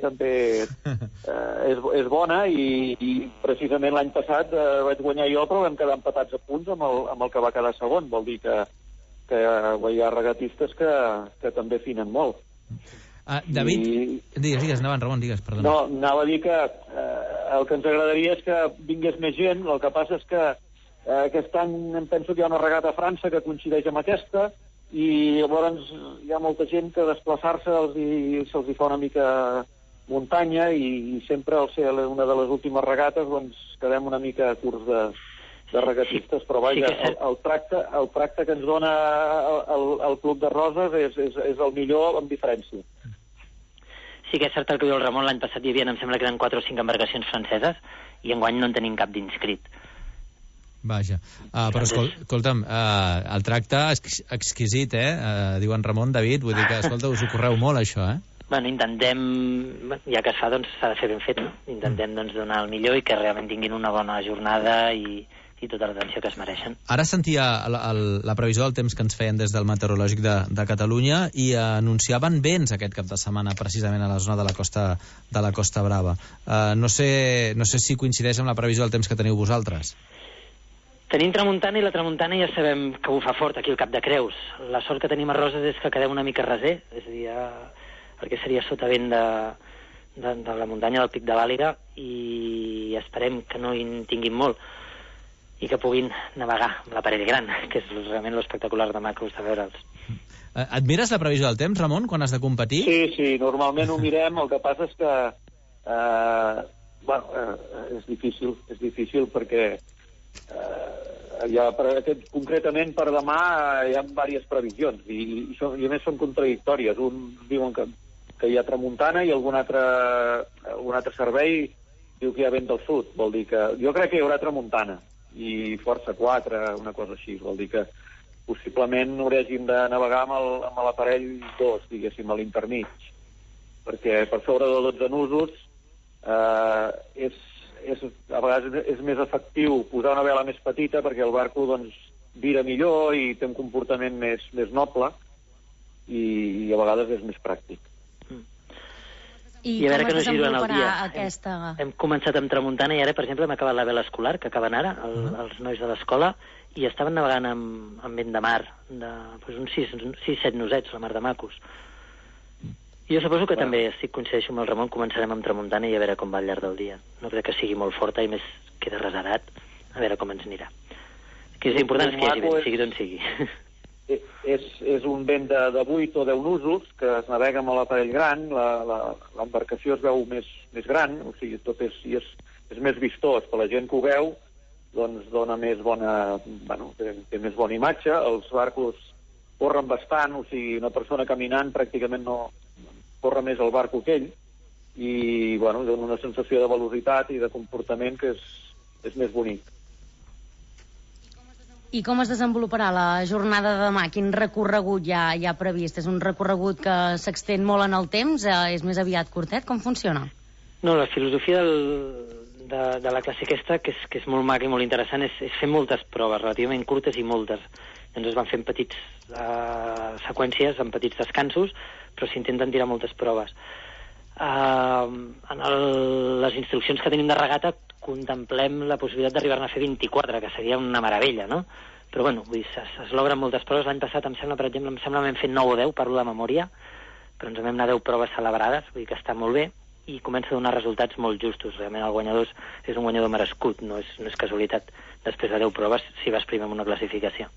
S6: és bona i precisament l'any passat vaig guanyar jo, però vam quedar empatats a punts amb el que va quedar segon. Vol dir que hi ha regatistes que també finen molt.
S8: David, digues, endavant, Ramon, digues, perdona.
S6: No, anava a dir que el que ens agradaria és que vingués més gent. El que passa és que aquest any em penso que hi ha una regata a França que coincideix amb aquesta, i llavors hi ha molta gent que desplaçar-se se'ls fa una mica muntanya, i sempre al ser una de les últimes regates doncs quedem una mica curts de regatistes, però vaja, el tracte que ens dona el Club de Roses és el millor amb diferència.
S5: Sí que és cert el que diu el Ramon, l'any passat hi havia, em sembla que eren 4 o 5 embarcacions franceses, i enguany no en tenim cap d'inscrit.
S8: Vaja, però escolta'm, el tracte exquisit, diu en Ramon, David, vull dir que, escolta, us ho correu molt, això,
S5: Bueno, intentem, ja que es fa, doncs s'ha de fer ben fet, no? Intentem doncs donar el millor i que realment tinguin una bona jornada i tota l'atenció que es mereixen. Ara
S8: sentia la previsió del temps que ens feien des del Meteorològic de Catalunya i anunciaven vents aquest cap de setmana precisament a la zona de la Costa Brava. No sé si coincideix amb la previsió del temps que teniu vosaltres.
S5: Tenim tramuntana i la tramuntana ja sabem que ho fa fort aquí al Cap de Creus. La sort que tenim a Roses és que quedem una mica reser, és a dir, perquè seria sota vent de la muntanya del Pic de l'Àliga i esperem que no en tinguin molt i que puguin navegar amb l'aparell gran, que és realment l'espectacular de macros de veure'ls.
S8: Et mires la previsió del temps, Ramon, quan has de competir?
S6: Sí, normalment ho mirem, el que passa és que és difícil perquè concretament per demà hi ha diverses previsions i a més són contradictòries. Un diuen que hi ha tramuntana i algun altre servei diu que hi ha vent del sud, vol dir que jo crec que hi haurà tramuntana i força 4, una cosa així, vol dir que possiblement haurem de navegar amb l'aparell 2, diguéssim, a l'intermig, perquè per sobre de 12 nusos a vegades és més efectiu posar una vela més petita perquè el barco doncs vira millor i té un comportament més noble i a vegades és més pràctic.
S11: I a veure que no giren el dia. Aquesta...
S5: Hem començat amb tramuntana i ara, per exemple, hem acabat la vela escolar, que acaben ara, els nois de l'escola, i estaven navegant amb vent de mar, uns 6-7 nosets, la mar de macos. Jo suposo que també, si coincideixo amb el Ramon, començarem amb tramuntana i a veure com va al llarg del dia. No crec que sigui molt forta i més queda resarat, a veure com ens anirà. Que és important que hi hagi vent, sigui d'on sigui.
S6: És un vent de 8 o 10 nusos que es navega amb l'aparell gran, l'embarcació es veu més gran, o sigui, tot és més vistós per la gent que ho veu, doncs dona més bona, té més bona imatge, els barcos corren bastant, o sigui, una persona caminant pràcticament no corre més el barco que ell, i dona una sensació de velocitat i de comportament que és més bonic.
S11: I com es desenvoluparà la jornada de demà? Quin recorregut hi ha previst? És un recorregut que s'extén molt en el temps? És més aviat curtet? Com funciona?
S5: No, la filosofia de la classe aquesta, que és molt maca i molt interessant, és fer moltes proves, relativament curtes i moltes. Doncs es van fent petites seqüències, amb petits descansos, però s'intenten tirar moltes proves. En les instruccions que tenim de regata contemplem la possibilitat d'arribar-ne a fer 24, que seria una meravella, no? Però bueno, es logren moltes proves. L'any passat, em sembla, per exemple, vam fer 9 o 10, parlo de memòria, però ens vam anar 10 proves celebrades, vull dir que està molt bé, i comença a donar resultats molt justos. Realment el guanyador és un guanyador merescut, no és casualitat. Després de 10 proves, si vas primer en una classificació.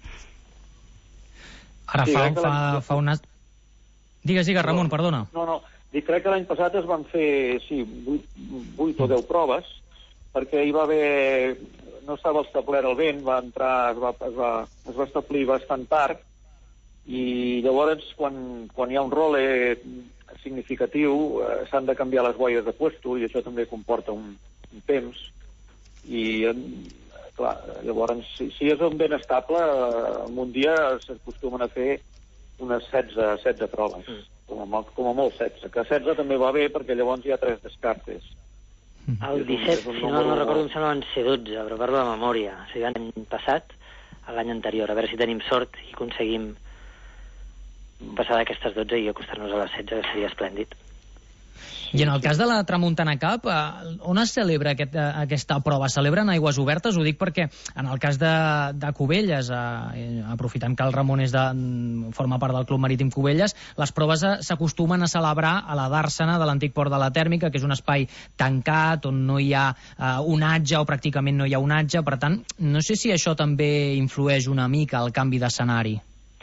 S17: Ara fa una... Digues, Ramon, perdona.
S6: No, dic, crec que l'any passat es van fer, 8 o 10 proves, perquè hi va haver... no estava establert el vent, va entrar, es va establir bastant tard, i llavors, quan hi ha un role significatiu, s'han de canviar les boies de puesto, i això també comporta un temps, i clar, llavors, si és un vent estable, en un dia s'acostumen a fer unes 16 proves, com a molt 16, que 16 també va bé perquè llavors hi ha 3 descartes.
S5: El 17, si no recordo, em sembla van ser 12, però parlo de memòria. O sigui, l'any passat, l'any anterior, a veure si tenim sort i aconseguim passar d'aquestes 12 i acostar-nos a les 16, que seria esplèndid.
S17: I en el cas de la Tramuntana Cup, on es celebra aquesta prova? Es celebra en aigües obertes? Ho dic perquè en el cas de Cubelles, aprofitant que el Ramon forma part del Club Marítim Cubelles, les proves s'acostumen a celebrar a la Dàrsena de l'antic port de la Tèrmica, que és un espai tancat, on no hi ha onatge o pràcticament no hi ha onatge. Per tant, no sé si això també influeix una mica al canvi d'escenari.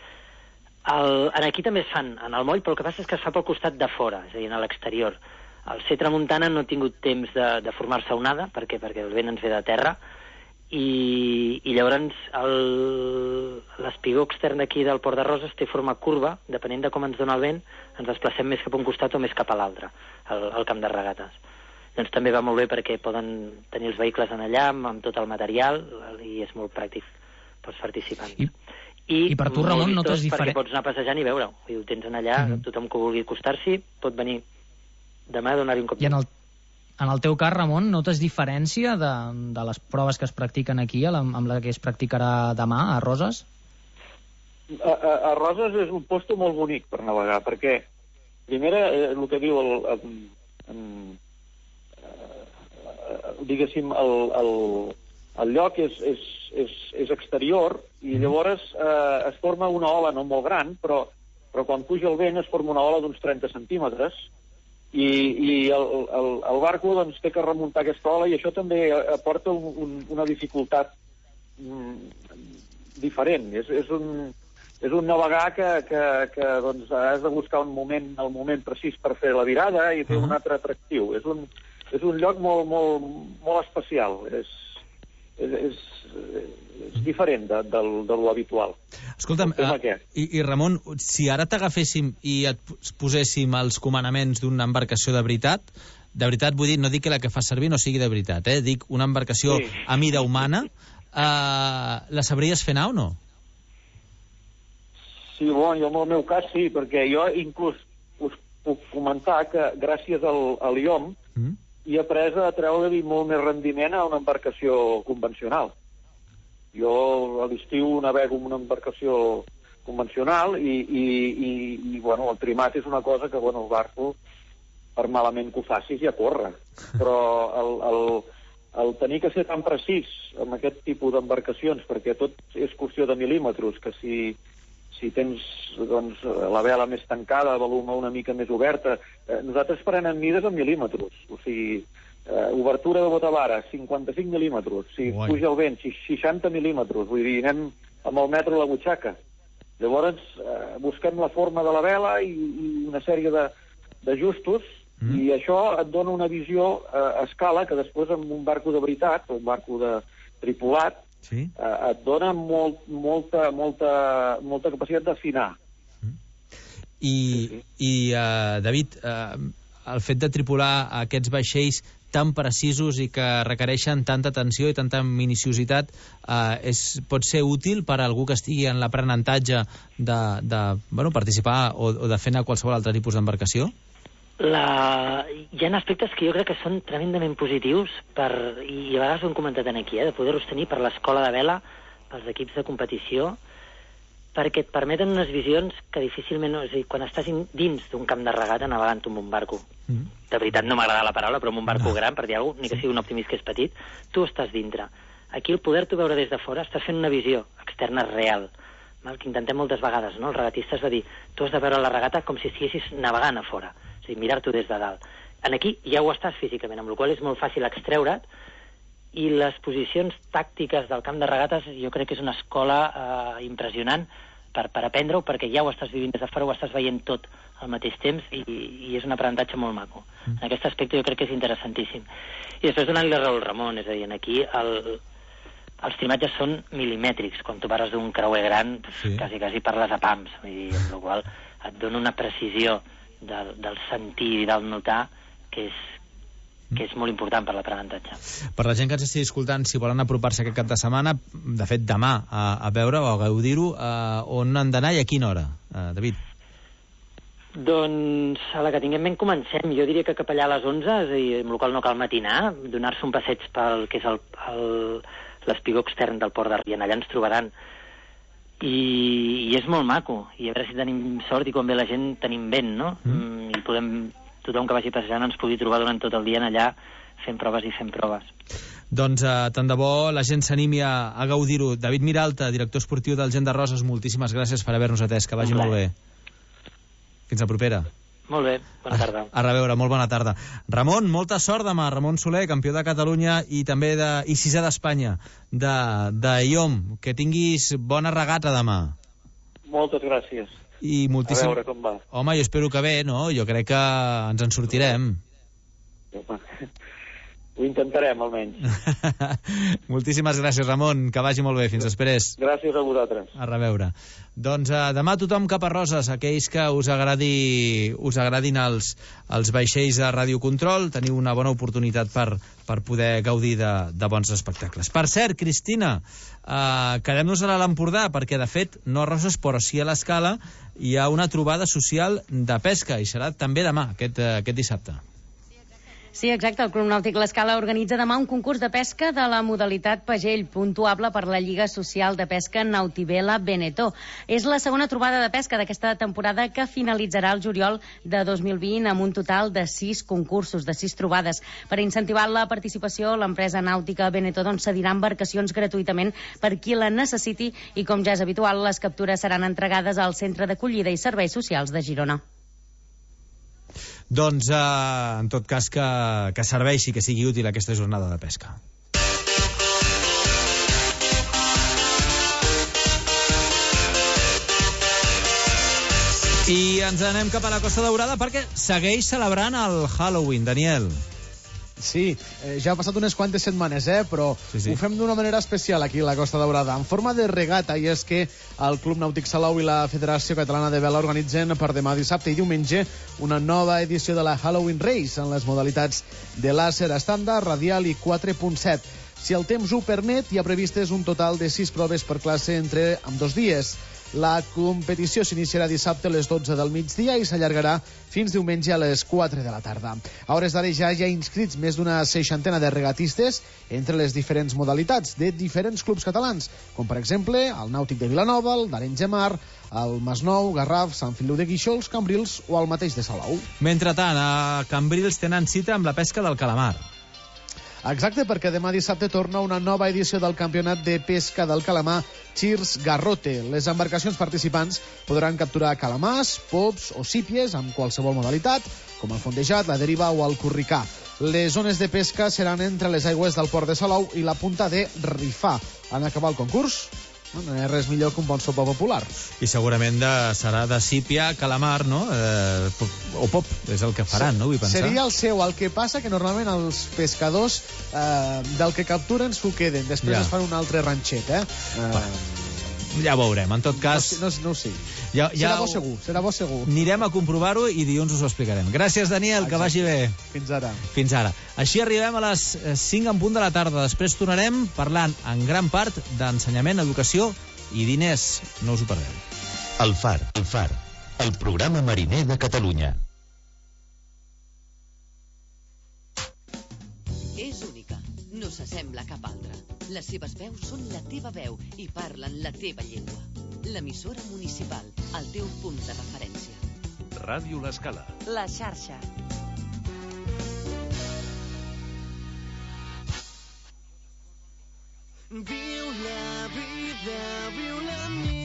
S5: Aquí també es fan en el moll, però el que passa és que es fa pel costat de fora, és a dir, a l'exterior. Al ser tramuntana no ha tingut temps de formar-se onada, perquè el vent ens ve de terra, i llavors l'espigó extern d'aquí del Port de Roses té forma curva, depenent de com ens dona el vent, ens desplacem més cap a un costat o més cap a l'altre, al camp de regates. Doncs també va molt bé perquè poden tenir els vehicles en allà amb tot el material i és molt pràctic pels participants.
S17: I per tu, Ramon, notes diferent...
S5: Perquè pots anar passejant i veure-ho. I ho tens en allà, tothom que vulgui acostar-s'hi pot venir demà a donar-hi un cop.
S17: I en el teu cas, Ramon, notes diferència de les proves que es practiquen aquí amb la que es practicarà demà a Roses?
S6: A Roses és un posto molt bonic per navegar, perquè primera, el que diu diguéssim, el lloc és exterior i llavors es forma una ola no molt gran, però quan puja el vent es forma una ola d'uns 30 centímetres i el barco doncs, té que remuntar aquesta ola i això també aporta una dificultat diferent. És un navegar que doncs, has de buscar el moment precís per fer la virada i fer un altre atractiu. És un lloc molt especial. És diferent de lo habitual.
S8: Escolta'm, i Ramon, si ara t'agaféssim i et poséssim els comandaments d'una embarcació de veritat vull dir, no dic que la que fas servir no sigui de veritat, dic una embarcació a mida humana, la sabries fer anar o no?
S6: Sí, jo en el meu cas sí, perquè jo inclús us puc comentar que gràcies al IOM he après a treure-li molt més rendiment a una embarcació convencional. Jo a l'estiu navego amb una embarcació convencional i el trimat és una cosa que, el barco, per malament que ho facis, ja corre. Però el tenir que ser tan precís amb aquest tipus d'embarcacions, perquè tot és qüestió de mil·límetres, que si tens doncs, la vela més tancada, volum una mica més oberta, nosaltres prenem mides en mil·límetres, o sigui, obertura de botavara, 55 mil·límetres, si puja el vent, 60 mil·límetres, vull dir, anem amb el metro a la butxaca. Llavors, busquem la forma de la vela i una sèrie d'ajustos, i això et dona una visió a escala que després amb un barco de veritat, un barco tripulat, et dona molta capacitat d'afinar.
S8: I David, el fet de tripular aquests vaixells tan precisos i que requereixen tanta atenció i tanta minuciositat pot ser útil per a algú que estigui en l'aprenentatge de participar o de fer anar qualsevol altre tipus d'embarcació?
S5: Hi ha aspectes que jo crec que són tremendament positius i a vegades ho hem comentat aquí, de poder-los tenir per l'escola de vela, pels equips de competició, perquè et permeten unes visions que difícilment... És a dir, quan estàs dins d'un camp de regata navegant amb un barco, de veritat no m'agrada la paraula, però amb un barco gran, per dir alguna cosa, ni que sigui un optimista que és petit, tu estàs dintre. Aquí el poder-t'ho veure des de fora, estàs fent una visió externa real, que intentem moltes vegades, no? El regatista es va dir, tu has de veure la regata com si estiguessis navegant a fora, és a dir, mirar-t'ho des de dalt. Aquí ja ho estàs físicament, amb la qual cosa és molt fàcil extreure't, i les posicions tàctiques del camp de regates jo crec que és una escola impressionant per aprendre-ho, perquè ja ho estàs vivint des de fora, ho estàs veient tot al mateix temps i és un aprenentatge molt maco. En aquest aspecte jo crec que és interessantíssim. I després donant-li la raó al Ramon, és a dir, aquí els trimatges són milimètrics. Quan tu parles d'un creuer gran, quasi parles a pams, amb la qual et dona una precisió del sentir i del notar que és molt important per l'aprenentatge.
S8: Per la gent que ens estigui escoltant, si volen apropar-se aquest cap de setmana, de fet demà, a veure o a gaudir-ho, on han d'anar i a quina hora, David?
S5: Doncs a la que tinguem ben comencem. Jo diria que cap allà a les 11, és a dir, amb la qual no cal matinar, donar-se un passeig pel que és l'espigó extern del Port d'Arriana. Allà ens trobaran. I és molt maco. I a veure si tenim sort i quan ve la gent tenim vent, no? I tothom que vagi passejant ens pugui trobar durant tot el dia allà fent proves i fent proves.
S8: Doncs tant de bo la gent s'animi a gaudir-ho. David Miralta, director esportiu del Gent de Roses, moltíssimes gràcies per haver-nos atès, que vagi molt bé. Fins la propera.
S5: Molt bé, bona tarda.
S8: A reveure, molt bona tarda. Ramon, molta sort demà. Ramon Soler, campió de Catalunya i també i sisè d'Espanya de IOM. Que tinguis bona regata demà.
S6: Moltes gràcies.
S8: I moltíssim...
S6: A veure com va.
S8: Home, jo espero que bé, no? Jo crec que ens en sortirem.
S6: Ho intentarem, almenys.
S8: Moltíssimes gràcies, Ramon. Que vagi molt bé. Fins després.
S6: Gràcies a vosaltres.
S8: A reveure. Doncs demà tothom cap a Roses. Aquells que us agradin els vaixells de radiocontrol, teniu una bona oportunitat per poder gaudir de bons espectacles. Per cert, Cristina, quedem-nos a l'Empordà, perquè de fet, no a Roses, però sí a l'Escala, hi ha una trobada social de pesca, i serà també demà, aquest dissabte.
S11: Sí, exacte. El Club Nàutic L'Escala organitza demà un concurs de pesca de la modalitat pagell, puntuable per la Lliga Social de Pesca Nautivela Benetó. És la segona trobada de pesca d'aquesta temporada, que finalitzarà el juliol de 2020 amb un total de 6 concursos, de 6 trobades. Per incentivar la participació, l'empresa nàutica Benetó cedirà embarcacions gratuïtament per qui la necessiti, i com ja és habitual, les captures seran entregades al Centre d'Acollida i Serveis Socials de Girona.
S8: Doncs, en tot cas, que serveixi, que sigui útil aquesta jornada de pesca. I ens anem cap a la Costa Daurada perquè segueix celebrant el Halloween, Daniel.
S13: Sí, ja ha passat unes quantes setmanes, però ho fem d'una manera especial aquí a la Costa Daurada, en forma de regata, i és que el Club Nàutic Salou i la Federació Catalana de Vela organitzen per demà dissabte i diumenge una nova edició de la Halloween Race en les modalitats de làser estàndard, radial i 4.7. Si el temps ho permet, hi ha previstes un total de 6 proves per classe entre ambdós dies. La competició s'iniciarà dissabte a les 12 del migdia i s'allargarà fins diumenge a les 4 de la tarda. A hores d'ara ja hi ha inscrits més d'una 60 de regatistes entre les diferents modalitats de diferents clubs catalans, com per exemple el Nàutic de Vilanova, el d'Arenys de Mar, el Masnou, Garraf, Sant Feliu de Guíxols, Cambrils o el mateix de Salou.
S8: Mentrestant, a Cambrils tenen cita amb la pesca del calamar.
S13: Exacte, perquè demà dissabte torna una nova edició del Campionat de Pesca del Calamar Chirs Garrote. Les embarcacions participants podran capturar calamars, pops o sípies amb qualsevol modalitat, com el fondejat, la deriva o el curricà. Les zones de pesca seran entre les aigües del Port de Salou i la punta de Rifà. En acabar el concurs, no hi ha res millor que un bon sopar popular.
S8: I segurament serà de sípia, calamar, no? O pop, és el que faran, no? Vull pensar.
S13: Seria el seu, el que passa que normalment els pescadors del que capturen s'ho queden, després es fan un altre ranxet,
S8: Ja veurem, en tot cas...
S13: No ho sé. Serà bo segur.
S8: Anirem a comprovar-ho i dilluns us ho explicarem. Gràcies, Daniel, que vagi bé.
S13: Fins ara.
S8: Així arribem a les 5 en punt de la tarda. Després tornarem parlant en gran part d'ensenyament, educació i diners. No us ho perdeu.
S7: El Far, el programa mariner de Catalunya.
S19: És única, no s'assembla a cap altra. Les seves veus són la teva veu i parlen la teva llengua. L'emissora municipal, el teu punt de referència.
S20: Ràdio L'Escala.
S1: La xarxa.
S2: Viu la vida, viu-la amb mi.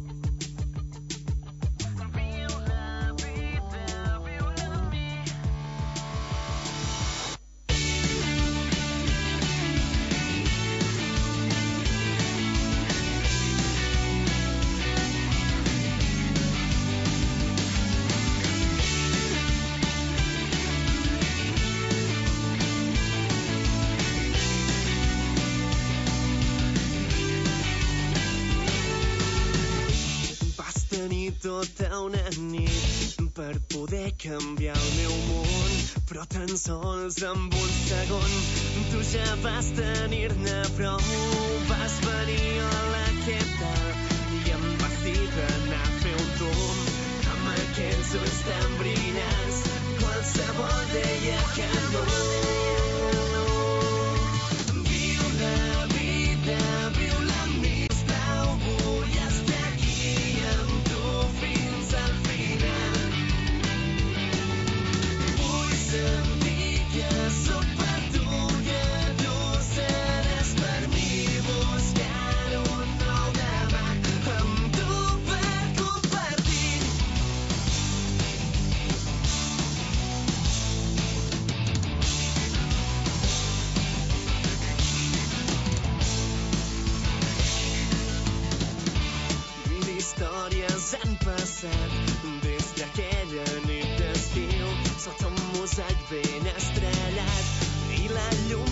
S2: Tota una nit per poder canviar el meu món, però tan sols amb un segon tu ja vas tenir-ne prou. Vas venir, hola, què tal? I em vas dir d'anar a fer un tomb amb aquells ulls tan brillants. Qualsevol deia que no. Viu la vida, viu-la amb mi, sisplau, vull estar aquí amb tu fins al final. Vull sentir que sóc per tu, que tu seràs per mi, buscant un nou demà amb tu per compartir. Històries han passat des d'aquella nit d'estiu sota un mosaic ben estrellat i la llum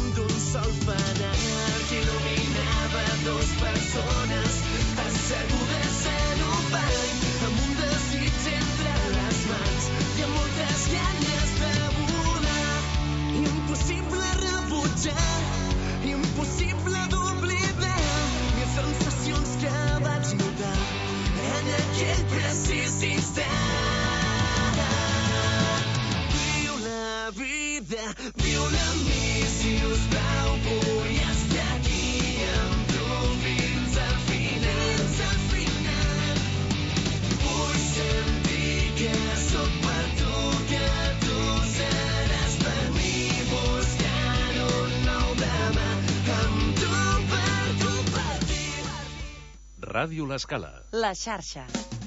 S20: Ràdio L'Escala.
S1: La xarxa.